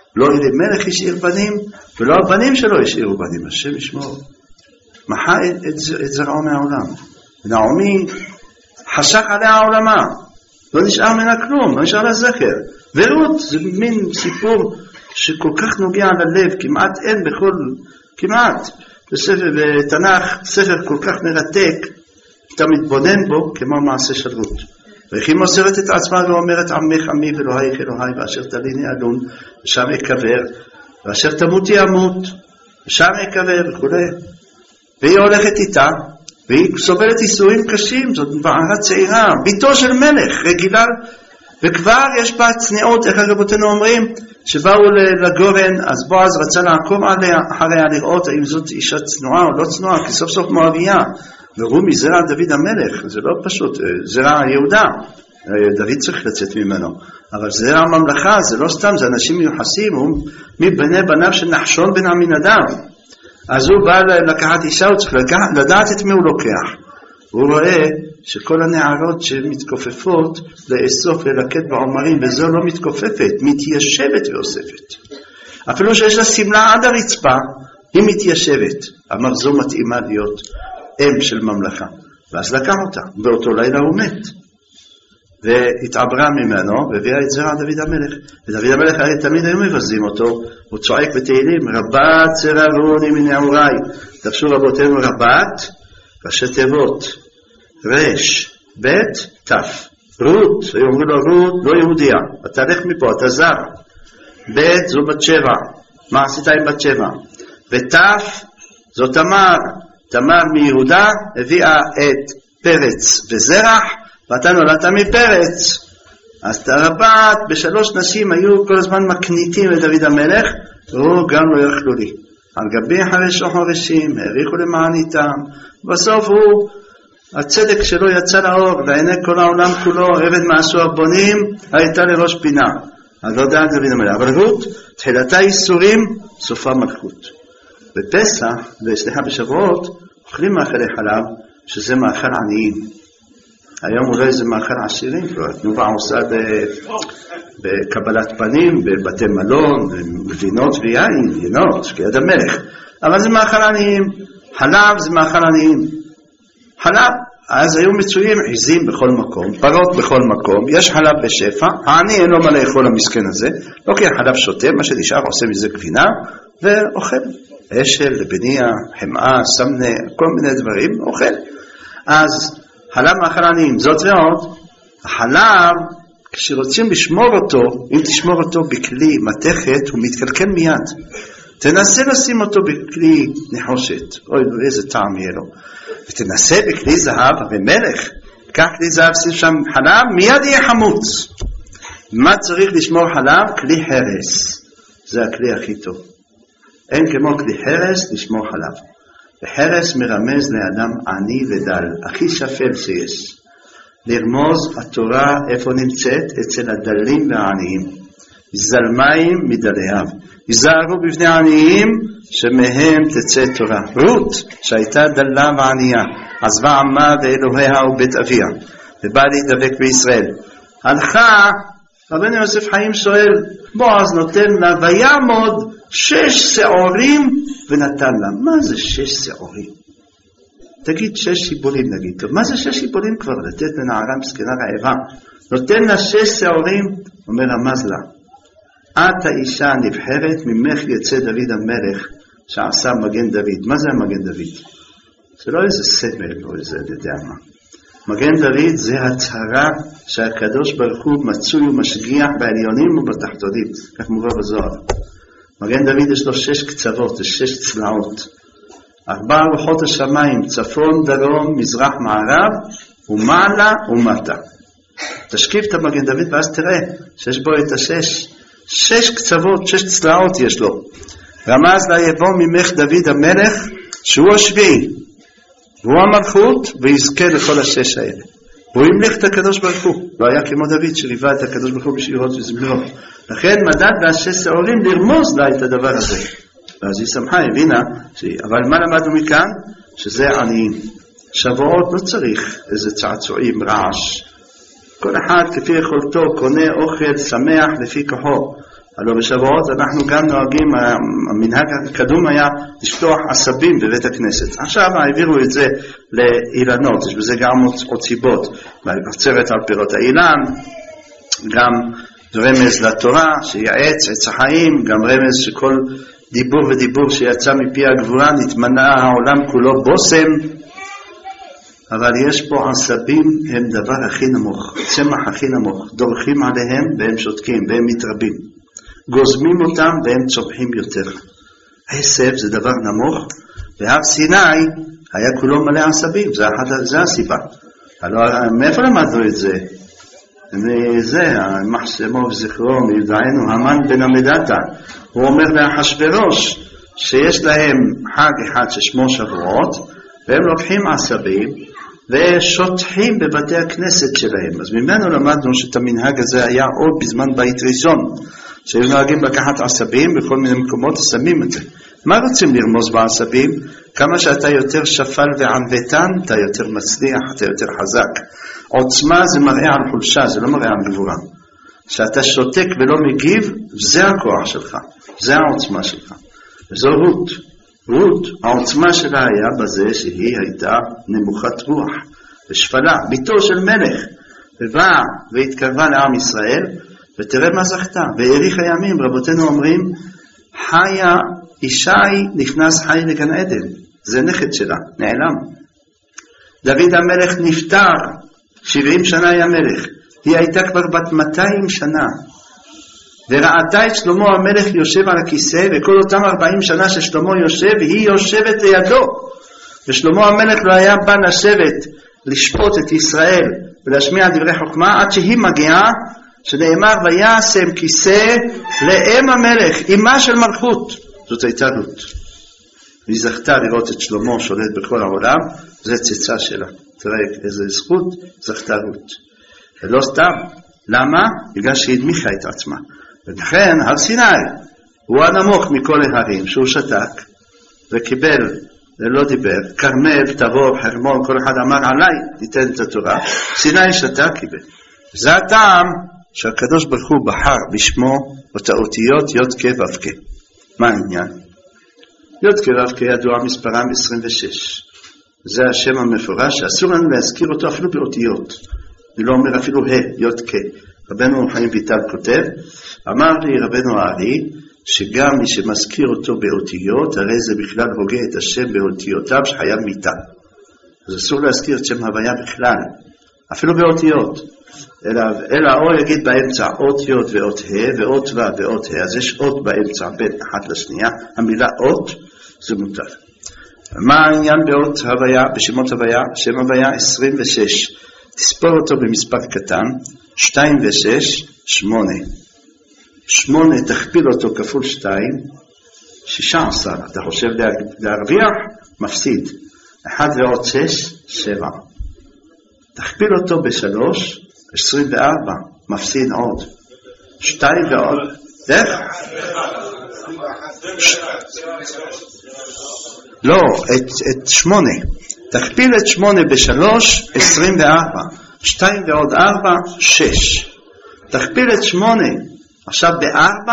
Speaker 1: לא אלימלך השאיר בנים, ולא הבנים שלו השאירו בנים. השם ישמור. מחה את זרעו מהעולם. נעמי חשך עליה העולמה. לא נשאר ממנה כלום, לא נשאר לה זכר. ורות זה מין סיפור שכל כך נוגע ללב, כמעט אין בכל, כמעט בתנ"ך, ספר כל כך מרתק, אתה מתבונן בו כמו מעשה של רות. וכי מוסרת את עצמה ואומרת עמך עמי ואלוהיך אלוהי, ואשר תליני אלון ושם אקבר, ואשר תמותי אמות ושם אקבר וכו'. והיא הולכת איתה, והיא סובלת איסורים קשים, זאת נערה צעירה, ביתו של מלך, רגילה, וכבר יש בה צניעות, איך רבותינו אומרים, שבאו לגורן, אז בועז רצה לעקוב אחריה לראות האם זאת אישה צנועה או לא צנועה, כי סוף סוף מואביה, והוא מזרע דוד המלך, זה לא פשוט, זרע יהודה, דוד צריך לצאת ממנו, אבל זרע הממלכה, זה לא סתם, זה אנשים מיוחסים, הוא מבני בניו של נחשון בן עמינדב, אז הוא בא לקחת אישה, הוא צריך לדעת את מי הוא לוקח, הוא רואה שכל הנערות שמתכופפות לאסוף ללקט בעומרים, וזו לא מתכופפת, מתיישבת ואוספת. אפילו שיש לה סמלה עד הרצפה, היא מתיישבת. אמר זו מתאימה להיות אם של ממלכה. ואז לקח אותה, באותו לילה הוא מת. והתעברה ממנו, והביאה את זרע דוד המלך. ודוד המלך הרי תמיד היו מבזים אותו, הוא צועק בתהילים, רבת צררוני מנעוריי. תפשו רבותינו רבת, ראשי תיבות, רש, בית, תף. רות, אומרים לו רות, לא יהודיה, אתה לך מפה, אתה זר. בית, זו בת שבע, מה עשית עם בת שבע? ותף, זו תמר, תמר מיהודה, הביאה את פרץ וזרח, ואתה נולדת מפרץ. אז את הרבת, בשלוש נשים היו כל הזמן מקניטים לדוד המלך, והוא גם לא יכלו לי. על גבי חרש וחורשים, העריכו למעניתם, בסוף הוא, הצדק שלו יצא לאור, לעיני כל העולם כולו, עבד מעשו הבונים, הייתה לראש פינה. אז לא דעת דוד המלך, אבל רות, תחילתה איסורים, סופה מלכות. בפסח, וסליחה בשבועות, אוכלים מאכלי חלב, שזה מאכל עניים. היום אולי זה מאכל עשירים, תנובה עושה בקבלת פנים, בבתי מלון, גבינות ויין, יינות, כיד המלך. אבל זה מאכל עניים. חלב זה מאכל עניים. חלב, אז היו מצויים עזים בכל מקום, פרות בכל מקום, יש חלב בשפע, העני אין לו מה לאכול המסכן הזה, לוקח חלב שותה, מה שנשאר עושה מזה גבינה, ואוכל. אשל, לבניה, חמאה, סמנה, כל מיני דברים, אוכל. אז חלב מאכל עניים, זאת ועוד, החלב, כשרוצים לשמור אותו, אם תשמור אותו בכלי מתכת, הוא מתקלקל מיד. תנסה לשים אותו בכלי נחושת, אוי, איזה טעם יהיה לו. ותנסה בכלי זהב, ומלך, קח כלי זהב, שים שם חלב, מיד יהיה חמוץ. מה צריך לשמור חלב? כלי חרס. זה הכלי הכי טוב. אין כמו כלי חרס לשמור חלב. וחרס מרמז לאדם עני ודל, הכי שפל שיש. לרמוז התורה איפה נמצאת? אצל הדלים והעניים. זלמיים מדליהם. יזהרו בבני עניים שמהם תצא תורה. רות שהייתה דלה וענייה, עזבה עמה ואלוהיה ובית אביה, ובאה להתדבק בישראל. הלכה, רבנו יוסף חיים שואל, בועז נותן לה ויעמוד 6 שעורים ונתן לה. מה זה 6 שעורים? תגיד 6 שיבולים נגיד. טוב, מה זה 6 שיבולים כבר? לתת לנערה מסכנה רעבה. נותן לה 6 שעורים, אומר רמז לה. את האישה הנבחרת, ממך יצא דוד המלך שעשה מגן דוד. מה זה המגן דוד? זה לא איזה סמל או איזה יודע מה. מגן דוד זה הצהרה שהקדוש ברוך הוא מצוי ומשגיח בעליונים ובתחתונים. כך מובא בזוהר. מגן דוד יש לו 6 קצוות, זה 6 צלעות. 4 רוחות השמיים, צפון, דרום, מזרח, מערב, ומעלה ומטה. תשקיף את המגן דוד ואז תראה שיש בו את 6 קצוות, 6 צלעות יש לו. רמז לה יבוא ממך דוד המלך שהוא השביעי, והוא המלכות ויזכה לכל 6 האלה. הוא המליך את הקדוש ברוך הוא, לא היה כמו דוד שליווה את הקדוש ברוך הוא בשירות וזמרות. לכן מדד לה 6 שעורים לרמוז לה את הדבר הזה. ואז היא שמחה, הבינה, אבל מה למדנו מכאן? שזה עניים. שבועות לא צריך איזה צעצועים, רעש. כל אחד כפי יכולתו קונה אוכל שמח לפי כוחו. הלוא בשבועות אנחנו גם נוהגים, המנהג הקדום היה לשטוח עשבים בבית הכנסת. עכשיו העבירו את זה לאילנות, יש בזה גם עוד סיבות, בעצרת על פירות האילן, גם רמז לתורה, שיעץ, עץ החיים, גם רמז שכל דיבור ודיבור שיצא מפי הגבורה נתמנע העולם כולו בוסם. אבל יש פה עשבים, הם דבר הכי נמוך, צמח הכי נמוך, דורכים עליהם והם שותקים והם מתרבים, גוזמים אותם והם צומחים יותר. עשב זה דבר נמוך, והר סיני היה כולו מלא עשבים, זה הסיבה. מאיפה למדנו את זה? זה, מחשמו וזכרו, מיודענו, המן בן המדתה, הוא אומר לאחשוורוש, שיש להם חג אחד ששמו שבועות, והם לוקחים עשבים, ושותחים בבתי הכנסת שלהם. אז ממנו למדנו שאת המנהג הזה היה עוד בזמן בית ראשון, שהיו נוהגים לקחת עשבים בכל מיני מקומות, שמים את זה. מה רוצים לרמוז בעשבים? כמה שאתה יותר שפל וענוותן, אתה יותר מצליח, אתה יותר חזק. עוצמה זה מראה על חולשה, זה לא מראה על גבורה. שאתה שותק ולא מגיב, זה הכוח שלך, זה העוצמה שלך. וזו רות, העוצמה שלה היה בזה שהיא הייתה נמוכת רוח ושפלה, ביתו של מלך, ובאה והתקרבה לעם ישראל, ותראה מה זכתה, והאריך הימים. רבותינו אומרים, חיה ישי נכנס חי לגן עדן, זה נכד שלה, נעלם. דוד המלך נפטר, 70 שנה היה מלך, היא הייתה כבר בת 200 שנה, וראתה את שלמה המלך יושב על הכיסא, וכל אותם 40 שנה ששלמה יושב, היא יושבת לידו, ושלמה המלך לא היה בא לשבת, לשפוט את ישראל, ולהשמיע דברי חוכמה, עד שהיא מגיעה, שנאמר, וישם כיסא לאם המלך, אמה של מלכות. זאת הייתה רות. היא זכתה לראות את שלמה שולט בכל העולם, זה צאצא שלה. תראה איזה זכות, זכתה רות. ולא סתם. למה? בגלל שהיא הדמיכה את עצמה. ולכן הר סיני הוא הנמוך מכל ההרים, שהוא שתק וקיבל ולא דיבר. כרמל, תבור, חרמון, כל אחד אמר עליי ניתן את התורה. סיני שתק קיבל. זה הטעם שהקדוש ברוך הוא בחר בשמו את האותיות יוד כ' ו' כ'. מה העניין? יוד כ' ו' כ' ידוע מספרם 26. זה השם המפורש שאסור לנו להזכיר אותו אפילו באותיות. אני לא אומר אפילו יוד כ'. רבנו חיים ויטל כותב, אמר לי רבנו הארי, שגם מי שמזכיר אותו באותיות, הרי זה בכלל הוגה את השם באותיותיו שחייב מיתה. אז אסור להזכיר את שם הוויה בכלל, אפילו באותיות. אלא או יגיד באמצע אות יוד ואות ה' ואות ו' ואות ה', אז יש אות באמצע בין אחת לשנייה, המילה אות זה מותר. מה העניין באות הוויה, בשמות הוויה? שם הוויה 26, תספור אותו במספר קטן, 2 ו6, 8. 8 תכפיל אותו כפול 2, 16. אתה חושב להרוויח? מפסיד. 1 ועוד 6, 7. תכפיל אותו ב3, 24. מפסיד עוד. 2 ועוד. איך? לא, את 8. תכפיל את 8 ב3, 24. 2 ועוד 4, 6. תכפיל את 8, עכשיו ב4,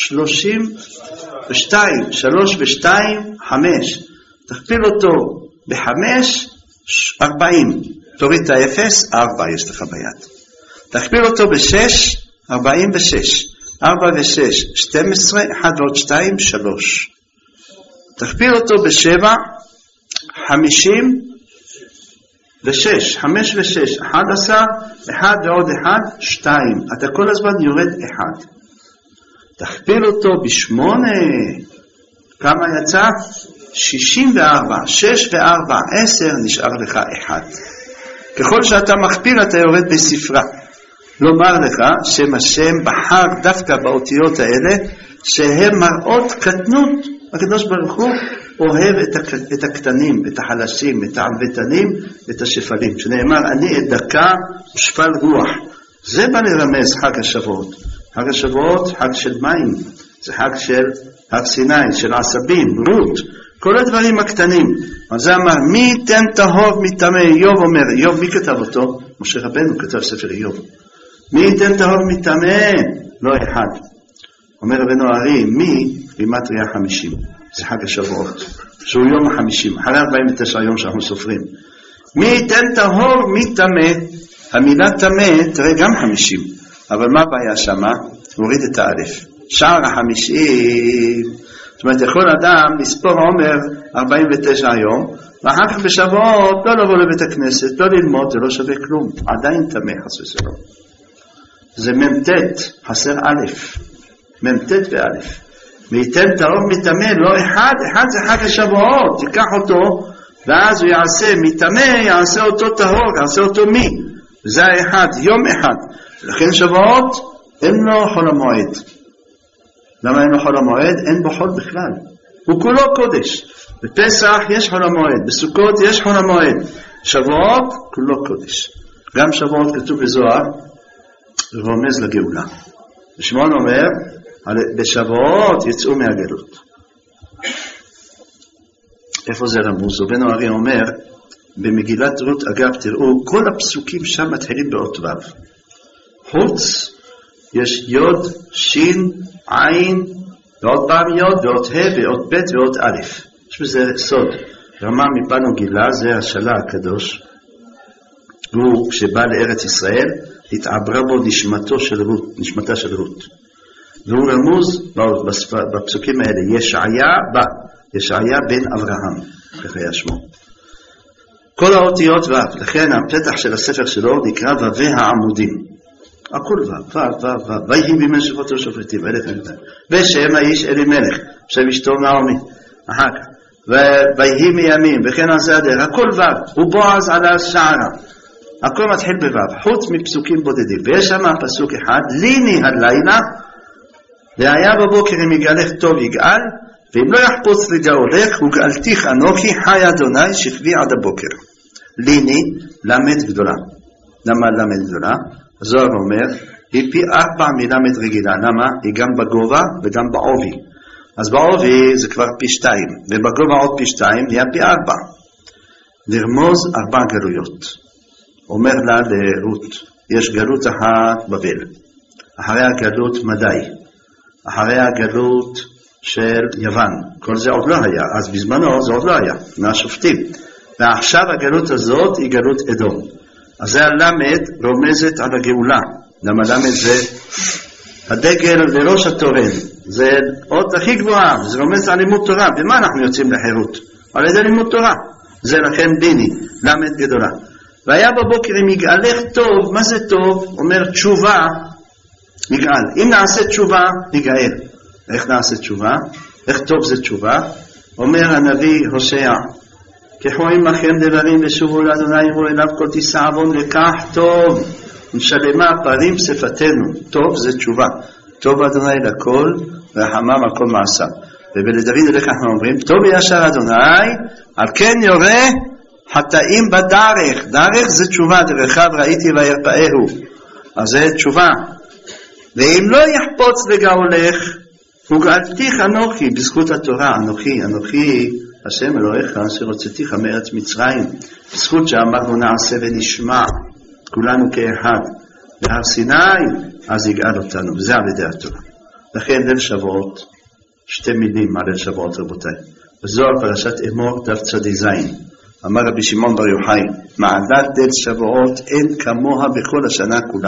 Speaker 1: 32, 3 ו2, 5. תכפיל אותו ב5, 40. תוריד את ה-0, 4 יש לך ביד. תכפיל אותו ב6, 46. 4 ו6, 12, 1 ועוד 2, 3. תכפיל אותו ב7, 50, ו6, 5 ו6, 11, 1 ועוד 1, 2. אתה כל הזמן יורד 1. תכפיל אותו ב8, כמה יצא? 64, 6 ו4, 10, נשאר לך 1. ככל שאתה מכפיל אתה יורד בספרה. לומר לך שם השם בחר דווקא באותיות האלה, שהן מראות קטנות. הקדוש ברוך הוא אוהב את הקטנים, את החלשים, את הענוותנים, את השפלים. שנאמר, אני את דקה ושפל רוח. זה בא לרמז חג השבועות. חג השבועות, חג של מים. זה חג של הר סיני, של עשבים, רות. כל הדברים הקטנים. אז זה אמר, מי ייתן טהור מטמא? איוב אומר, איוב, מי כתב אותו? משה רבנו כתב ספר איוב. מי ייתן טהור מטמא? לא אחד. אומר רבנו הארי, מי גימטריה 50? זה חג השבועות, שהוא יום ה-50, אחרי 49 יום שאנחנו סופרים. מי ייתן טהור, מי טמא? המילה טמא, תראה גם 50, אבל מה הבעיה שמה? הוריד את האלף. שער ה-50, זאת אומרת, יכול אדם לספור עומר 49 יום, ואחר כך בשבועות לא לבוא לבית הכנסת, לא ללמוד, זה לא שווה כלום, עדיין טמא חס ושלום. זה ממתת, חסר א', ממתת באלף. וייתן טהור מטמא, לא אחד, אחד זה חג השבועות, תיקח אותו, ואז הוא יעשה מטמא, יעשה אותו טהור, יעשה אותו מי, וזה האחד, יום אחד. לכן שבועות אין לו חול המועד. למה אין לו חול המועד? אין בו חול בכלל, הוא כולו קודש. בפסח יש חול המועד, בסוכות יש חול המועד, שבועות כולו קודש. גם שבועות כתוב בזוהר, רומז לגאולה. ושמעון אומר, בשבועות יצאו מהגלות. איפה זה רמוז? רבנו הארי אומר, במגילת רות, אגב, תראו, כל הפסוקים שם מתחילים באות ו'. חוץ, יש יוד, שין, עין, ועוד פעם יוד, ואות ה', ואות ב', ואות א'. יש בזה סוד. רמה מפנו גילה, זה השלה הקדוש. הוא, כשבא לארץ ישראל, התעברה בו נשמתה של רות. והוא רמוז בפסוקים האלה, ישעיה בן אברהם, כך היה שמו. כל האותיות ו', לכן הפתח של הספר שלו נקרא ו' העמודים. הכל ו', ויהי בימי שופטים ושופטים, ושם האיש אלימלך, שם אשתו נעמי, אחר כך, ויהי מימים, וכן עשה הדרך, הכל ו', ובועז על השערה. הכל מתחיל בו', חוץ מפסוקים בודדים. ויש שם פסוק אחד, ליני הלילה, והיה בבוקר אם יגאלך טוב יגאל, ואם לא יחפוץ לגאולך, וגאלתיך אנוכי חי אדוני שכבי עד הבוקר. ליני, למד גדולה. למה למד גדולה? הזוהר אומר, היא פי 4 מלמד רגילה. למה? היא גם בגובה וגם בעובי. אז בעובי זה כבר פי 2, ובגובה עוד פי 2, נהיה פי 4. לרמוז 4 גלויות. אומר לה לרות, יש גלות אחת בבל, אחרי הגלות מדי, אחרי הגלות של יוון, כל זה עוד לא היה, אז בזמנו זה עוד לא היה, מהשופטים, ועכשיו הגלות הזאת היא גלות אדום. אז זה הלמד רומזת על הגאולה. למה למד זה הדגל לראש התורן, זה עוד הכי גבוהה, זה רומז על לימוד תורה. במה אנחנו יוצאים לחירות? על ידי לימוד תורה. זה לכן ביני, למד גדולה. והיה בבוקר אם יגאלך טוב, מה זה טוב? אומר תשובה, יגאל. אם נעשה תשובה, יגאל. איך נעשה תשובה? איך טוב זה תשובה? אומר הנביא הושע, כחו עמכם דברים ושובו לאדוני יראו אליו כל תישא עוון לקח טוב ונשלמה פרים שפתנו. טוב זה תשובה. טוב אדוני לכל ורחמם על כל מעשה. ובלדוד אליך אנחנו אומרים, טוב ישר אדוני, על כן יורה חטאים בדרך. דרך זה תשובה, דרכיו ראיתי וירפאהו. אז זה תשובה. ואם לא יחפוץ לגאולך, וגאלתיך אנוכי, בזכות התורה, אנוכי השם אלוהיך אשר הוצאתיך מארץ מצרים, בזכות שאמרנו נעשה ונשמע, כולנו כאחד, בהר סיני, אז יגאל אותנו, וזה על ידי התורה. לכן ליל שבועות, 2 מילים על ליל שבועות רבותיי. בזוהר פרשת אמור דף צדי זין, אמר רבי שמעון בר יוחאי, מעלת ליל שבועות אין כמוה בכל השנה כולה.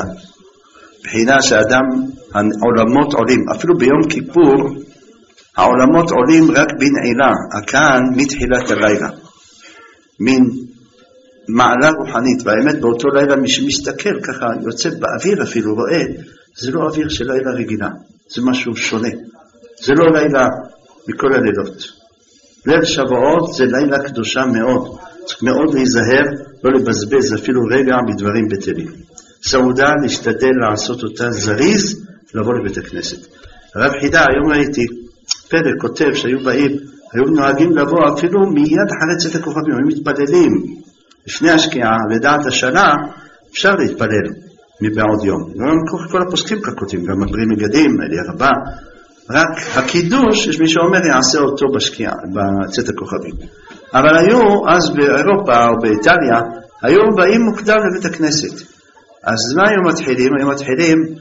Speaker 1: בחינה שאדם, העולמות עולים, אפילו ביום כיפור, העולמות עולים רק בנעילה, כאן מתחילת הלילה. מין מעלה רוחנית, והאמת באותו לילה מי שמסתכל ככה, יוצא באוויר אפילו, רואה, זה לא אוויר של לילה רגילה, זה משהו שונה. זה לא לילה מכל הלילות. ליל שבועות זה לילה קדושה מאוד, צריך מאוד להיזהר, לא לבזבז אפילו רגע בדברים בטלים. סעודה להשתדל לעשות אותה זריז, לבוא לבית הכנסת. הרב חידה, היום ראיתי, פלא כותב שהיו באים, היו נוהגים לבוא אפילו מיד אחרי צאת הכוכבים, היו מתפללים. לפני השקיעה, לדעת השנה, אפשר להתפלל מבעוד יום. כל הפוסקים ככותים, גם מגרים מגדים, אלי הרבה. רק הקידוש, יש מי שאומר, יעשה אותו בשקיעה, בצאת הכוכבים. אבל היו, אז באירופה או באיטליה, היו באים מוקדם לבית הכנסת. אז מה היו מתחילים? היו מתחילים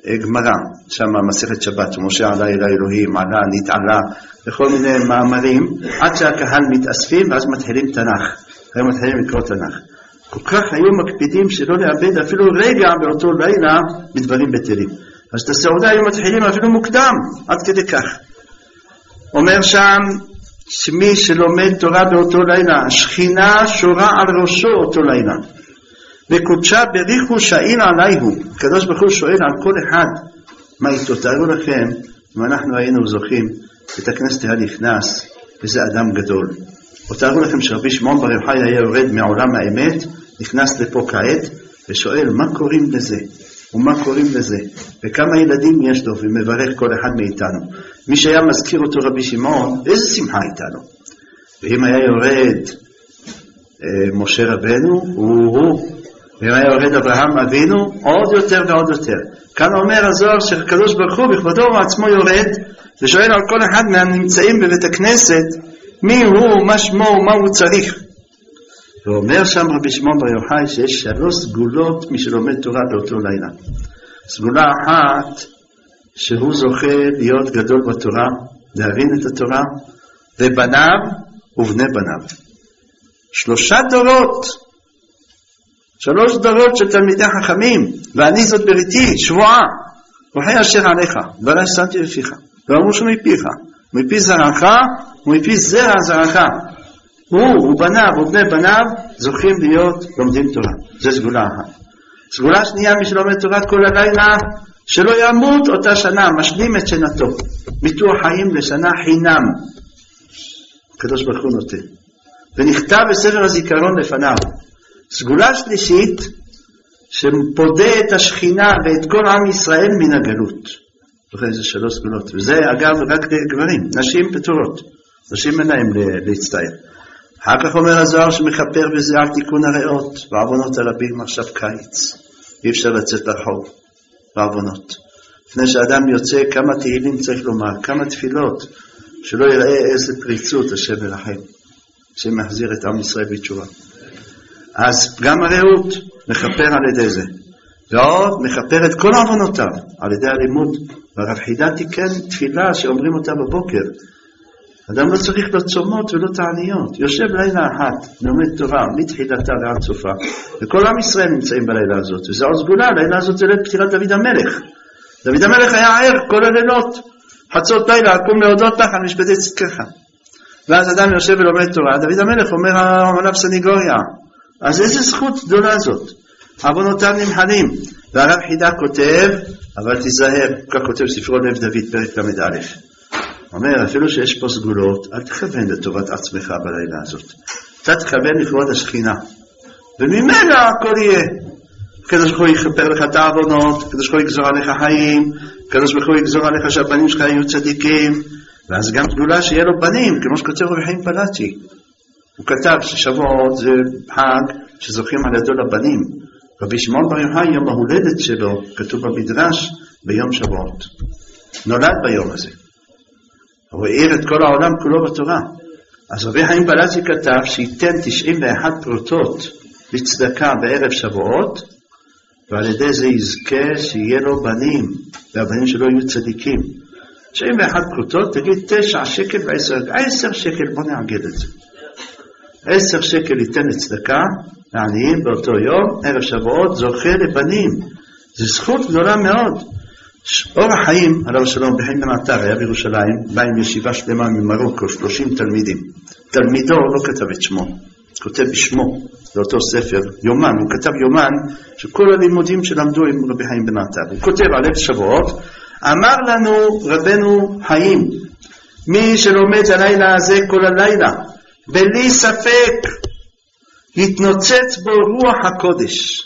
Speaker 1: גמרא, שם מסכת שבת, משה עלה אל האלוהים, עלה, נתעלה, וכל מיני מאמרים, עד שהקהל מתאספים, ואז מתחילים תנ"ך, הם מתחילים לקרוא תנ"ך. כל כך היו מקפידים שלא לאבד אפילו רגע באותו לילה בדברים בטלים. אז את הסעודה היו מתחילים אפילו מוקדם, עד כדי כך. אומר שם, שמי שלומד תורה באותו לילה, השכינה שורה על ראשו אותו לילה. וקודשה בריחו שאין עליהו. הקדוש ברוך הוא שואל על כל אחד, מה איתו? תארו לכם, אם אנחנו היינו זוכים, בית הכנסת היה נכנס, וזה אדם גדול. או תארו לכם שרבי שמעון בר יוחאי היה יורד מעולם האמת, נכנס לפה כעת, ושואל מה קוראים לזה? ומה קוראים לזה? וכמה ילדים יש לו, ומברך כל אחד מאיתנו. מי שהיה מזכיר אותו רבי שמעון, איזה שמחה איתנו. ואם היה יורד משה רבנו, ואם היה יורד אברהם אבינו, עוד יותר ועוד יותר. כאן אומר הזוהר שהקדוש ברוך הוא בכבודו עצמו יורד, ושואל על כל אחד מהנמצאים בבית הכנסת, מי הוא, מה שמו, מה הוא צריך. ואומר שם רבי שמעון בר יוחאי שיש 3 סגולות מי שלומד תורה באותו לילה. סגולה אחת, שהוא זוכה להיות גדול בתורה, להבין את התורה, ובניו ובני בניו. 3 דורות, 3 דורות של תלמידי חכמים, ואני זאת בריתי, שבועה, רוחי אשר עליך, ולא שמתי בפיך, ואמרו שמפיך, מפי זרעך ומפי זרע זרעך. הוא ובניו ובני בניו זוכים להיות לומדים תורה. זו סגולה אחת. סגולה שנייה, מי שלומד תורה כל הלילה, שלא ימות אותה שנה, משלים את שנתו. ביטוח חיים לשנה חינם. הקדוש ברוך הוא נותן. ונכתב בספר הזיכרון לפניו. סגולה שלישית, שפודה את השכינה ואת כל עם ישראל מן הגלות. זוכר, זה 3 סגולות. וזה אגב רק גברים, נשים פטורות. נשים אין להם להצטער. אחר כך אומר הזוהר שמחפר בזה על תיקון הריאות, בעוונות הרבים, עכשיו קיץ, אי אפשר לצאת לרחוב, בעוונות. לפני שאדם יוצא, כמה תהילים צריך לומר, כמה תפילות, שלא יראה איזה פריצות השם מרחם, שמחזיר את עם ישראל בתשובה. אז גם הרעות מחפר על ידי זה, ועוד מחפר את כל עוונותיו על ידי הלימוד, והרב חידה תיקן תפילה שאומרים אותה בבוקר, אדם לא צריך לא צומות ולא תעניות, יושב לילה אחת, לומד תורה, מתחילתה ועד סופה, וכל עם ישראל נמצאים בלילה הזאת, וזה עוד סגולה, הלילה הזאת זה ליל פטירת דוד המלך. דוד המלך היה ער כל הלילות, חצות לילה, קום להודות לך על משפטי צדקך. ואז אדם יושב ולומד תורה, דוד המלך אומר עליו סניגוריה, אז איזה זכות גדולה זאת, עוונותיו נמחלים. והרב חידה כותב, אבל תיזהר, כך כותב ספרו לב דוד פרק ל"א. אומר, אפילו שיש פה סגולות, אל תכוון לטובת עצמך בלילה הזאת. אתה תכוון לכבוד השכינה. וממילא הכל יהיה. הקדוש ברוך הוא יכפר לך את העוונות, הקדוש ברוך הוא יגזור עליך חיים, הקדוש ברוך הוא יגזור עליך שהבנים שלך יהיו צדיקים, ואז גם סגולה שיהיה לו בנים, כמו שכותב רבי חיים פלאצ'י. הוא כתב ששבועות זה חג שזוכים על ידו לבנים. רבי שמעון בר יוחאי, יום ההולדת שלו, כתוב במדרש, ביום שבועות. נולד ביום הזה. הוא העיר את כל העולם כולו בתורה. אז רבי חיים פלאצ'י כתב שייתן 91 פרוטות לצדקה בערב שבועות, ועל ידי זה יזכה שיהיה לו בנים, והבנים שלו יהיו צדיקים. 91 פרוטות, תגיד 9 שקל ו10 שקל, בוא נעגל את זה. 10 שקל ייתן לצדקה, לעניים באותו יום, ערב שבועות, זוכה לבנים. זו זכות גדולה מאוד. אור החיים, עליו השלום, בחיים בן עטר, היה בירושלים, בא עם ישיבה שלמה ממרוקו, 30 תלמידים. תלמידו לא כתב את שמו, כותב בשמו, לאותו ספר, יומן, הוא כתב יומן, שכל הלימודים שלמדו עם רבי חיים בן עטר. הוא כותב על ערב שבועות, אמר לנו רבנו חיים, מי שלומד הלילה הזה כל הלילה, בלי ספק, יתנוצץ בו רוח הקודש.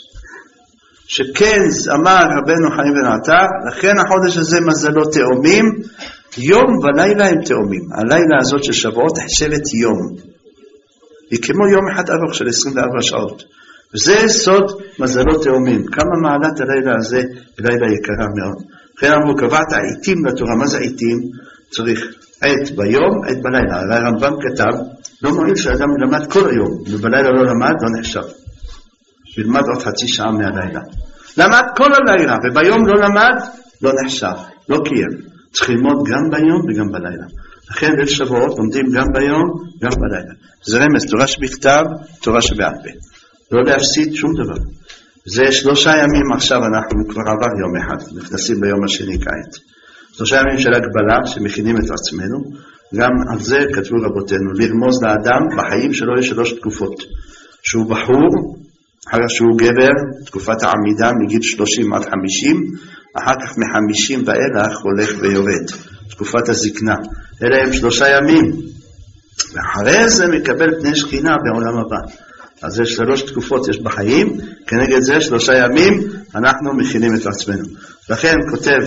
Speaker 1: שכן אמר רבנו חיים בן עטר, לכן החודש הזה מזלו תאומים, יום ולילה הם תאומים. הלילה הזאת של שבועות נחשבת יום. היא כמו יום אחד ארוך של 24 שעות. וזה סוד מזלו תאומים. כמה מעלת הלילה הזה, לילה יקרה מאוד. לכן אמרו, קבעת עיתים לתורה. מה זה עיתים? צריך עת ביום, עת בלילה. הרי הרמב"ם כתב, לא מועיל שאדם למד כל היום, ובלילה לא למד, לא נחשב. ילמד עוד 0.5 שעה מהלילה. למד כל הלילה, וביום לא למד, לא נחשב, לא קיים. צריך ללמוד גם ביום וגם בלילה. לכן ליל שבועות לומדים גם ביום, גם בלילה. זה רמז, תורה שבכתב, תורה שבעל פה. לא להפסיד שום דבר. זה 3 ימים עכשיו, אנחנו כבר עבר יום אחד, נכנסים ביום השני כעת. 3 ימים של הגבלה שמכינים את עצמנו, גם על זה כתבו רבותינו, לרמוז לאדם בחיים שלו יש 3 תקופות. שהוא בחור, אחר כך שהוא גבר, תקופת העמידה מגיל 30 עד 50, אחר כך מ-50 ואילך הולך ויורד, תקופת הזקנה. אלה הם 3 ימים, ואחרי זה מקבל פני שכינה בעולם הבא. אז יש 3 תקופות יש בחיים, כנגד זה 3 ימים אנחנו מכינים את עצמנו. לכן כותב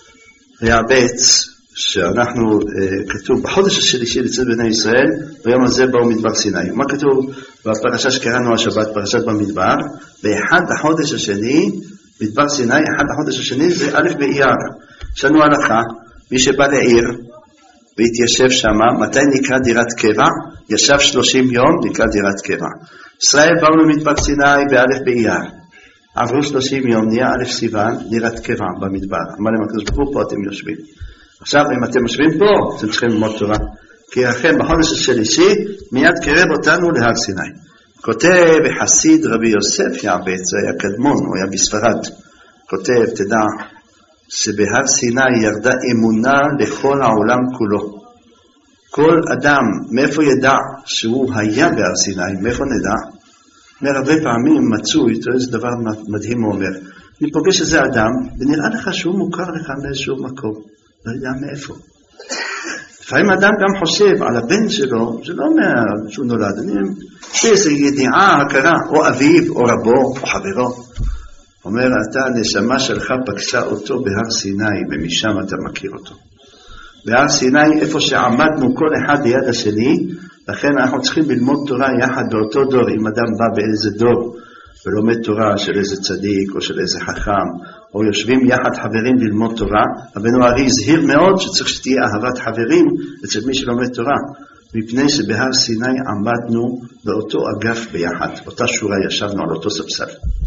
Speaker 1: יעבץ, שאנחנו כתוב בחודש השלישי לצאת בני ישראל, ביום הזה באו מדבר סיני. מה כתוב בפרשה שקראנו השבת, פרשת במדבר? באחד החודש השני, מדבר סיני, אחד החודש השני זה א' באייר. יש לנו הלכה, מי שבא לעיר והתיישב שמה, מתי נקרא דירת קבע? ישב 30 יום, נקרא דירת קבע. ישראל באו למדבר סיני בא' באייר. עברו 30 יום, נהיה א' סיוון, דירת קבע במדבר. אמר להם הקדוש ברוך הוא, פה אתם יושבים. עכשיו אם אתם יושבים פה, אתם צריכים ללמוד תורה. כי לכן בחודש השלישי מיד קרב אותנו להר סיני. כותב חסיד רבי יוסף יעבץ, היה קדמון, הוא היה בספרד. כותב, תדע, שבהר סיני ירדה אמונה לכל העולם כולו. כל אדם, מאיפה ידע שהוא היה בהר סיני, מאיפה נדע? אומר, הרבה פעמים מצאו איתו איזה דבר מדהים, הוא אומר, אני פוגש איזה אדם, ונראה לך שהוא מוכר לך מאיזשהו מקום. לא יודע מאיפה. לפעמים אדם גם חושב על הבן שלו, זה לא אומר שהוא נולד, איזו ידיעה, הכרה, או אביו, או רבו, או חברו. אומר, אתה, הנשמה שלך פגשה אותו בהר סיני, ומשם אתה מכיר אותו. בהר סיני, איפה שעמדנו כל אחד ליד השני, לכן אנחנו צריכים ללמוד תורה יחד באותו דור, אם אדם בא באיזה דור, ולומד תורה של איזה צדיק, או של איזה חכם, או יושבים יחד חברים ללמוד תורה, רבנו ארי הזהיר מאוד שצריך שתהיה אהבת חברים אצל מי שלומד תורה, מפני שבהר סיני עמדנו באותו אגף ביחד, אותה שורה ישבנו על אותו ספסל.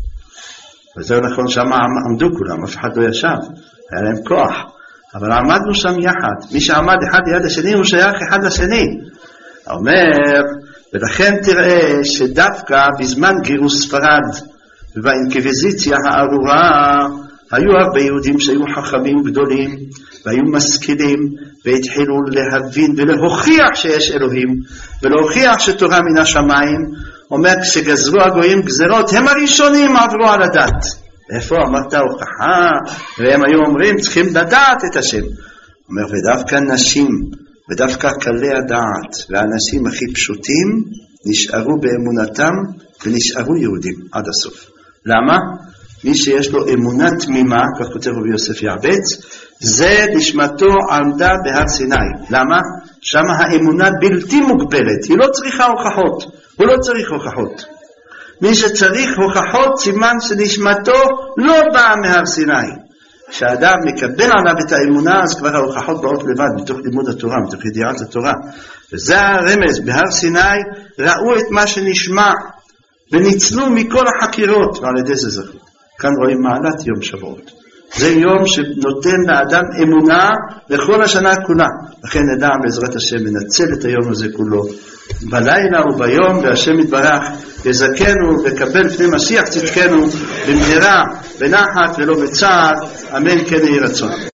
Speaker 1: וזה נכון, שם עמדו כולם, אף אחד לא ישב, היה להם כוח, אבל עמדנו שם יחד, מי שעמד אחד ליד השני הוא שייך אחד לשני. אומר, ולכן תראה שדווקא בזמן גירוש ספרד ובאינקוויזיציה הארורה היו הרבה יהודים שהיו חכמים גדולים והיו משכילים והתחילו להבין ולהוכיח שיש אלוהים ולהוכיח שתורה מן השמיים. אומר, כשגזרו הגויים גזרות הם הראשונים עברו על הדת. איפה אמרת הוכחה? והם היו אומרים צריכים לדעת את השם. אומר, ודווקא נשים ודווקא קלי הדעת והאנשים הכי פשוטים נשארו באמונתם ונשארו יהודים עד הסוף. למה? מי שיש לו אמונה תמימה, כך כותב רבי יוסף יעבץ, זה נשמתו עמדה בהר סיני. למה? שם האמונה בלתי מוגבלת, היא לא צריכה הוכחות, הוא לא צריך הוכחות. מי שצריך הוכחות סימן שנשמתו לא באה מהר סיני. כשאדם מקבל עליו את האמונה, אז כבר ההוכחות באות לבד, מתוך לימוד התורה, מתוך ידיעת התורה. וזה הרמז, בהר סיני ראו את מה שנשמע, וניצלו מכל החקירות, ועל ידי זה זכו. כאן רואים מעלת יום שבועות. זה יום שנותן לאדם אמונה לכל השנה כולה. לכן נדע בעזרת השם לנצל את היום הזה כולו, בלילה וביום, והשם יתברך יזכנו לקבל לפני משיח צדקנו במהרה, בנחת ולא בצער, אמן כן יהי רצון.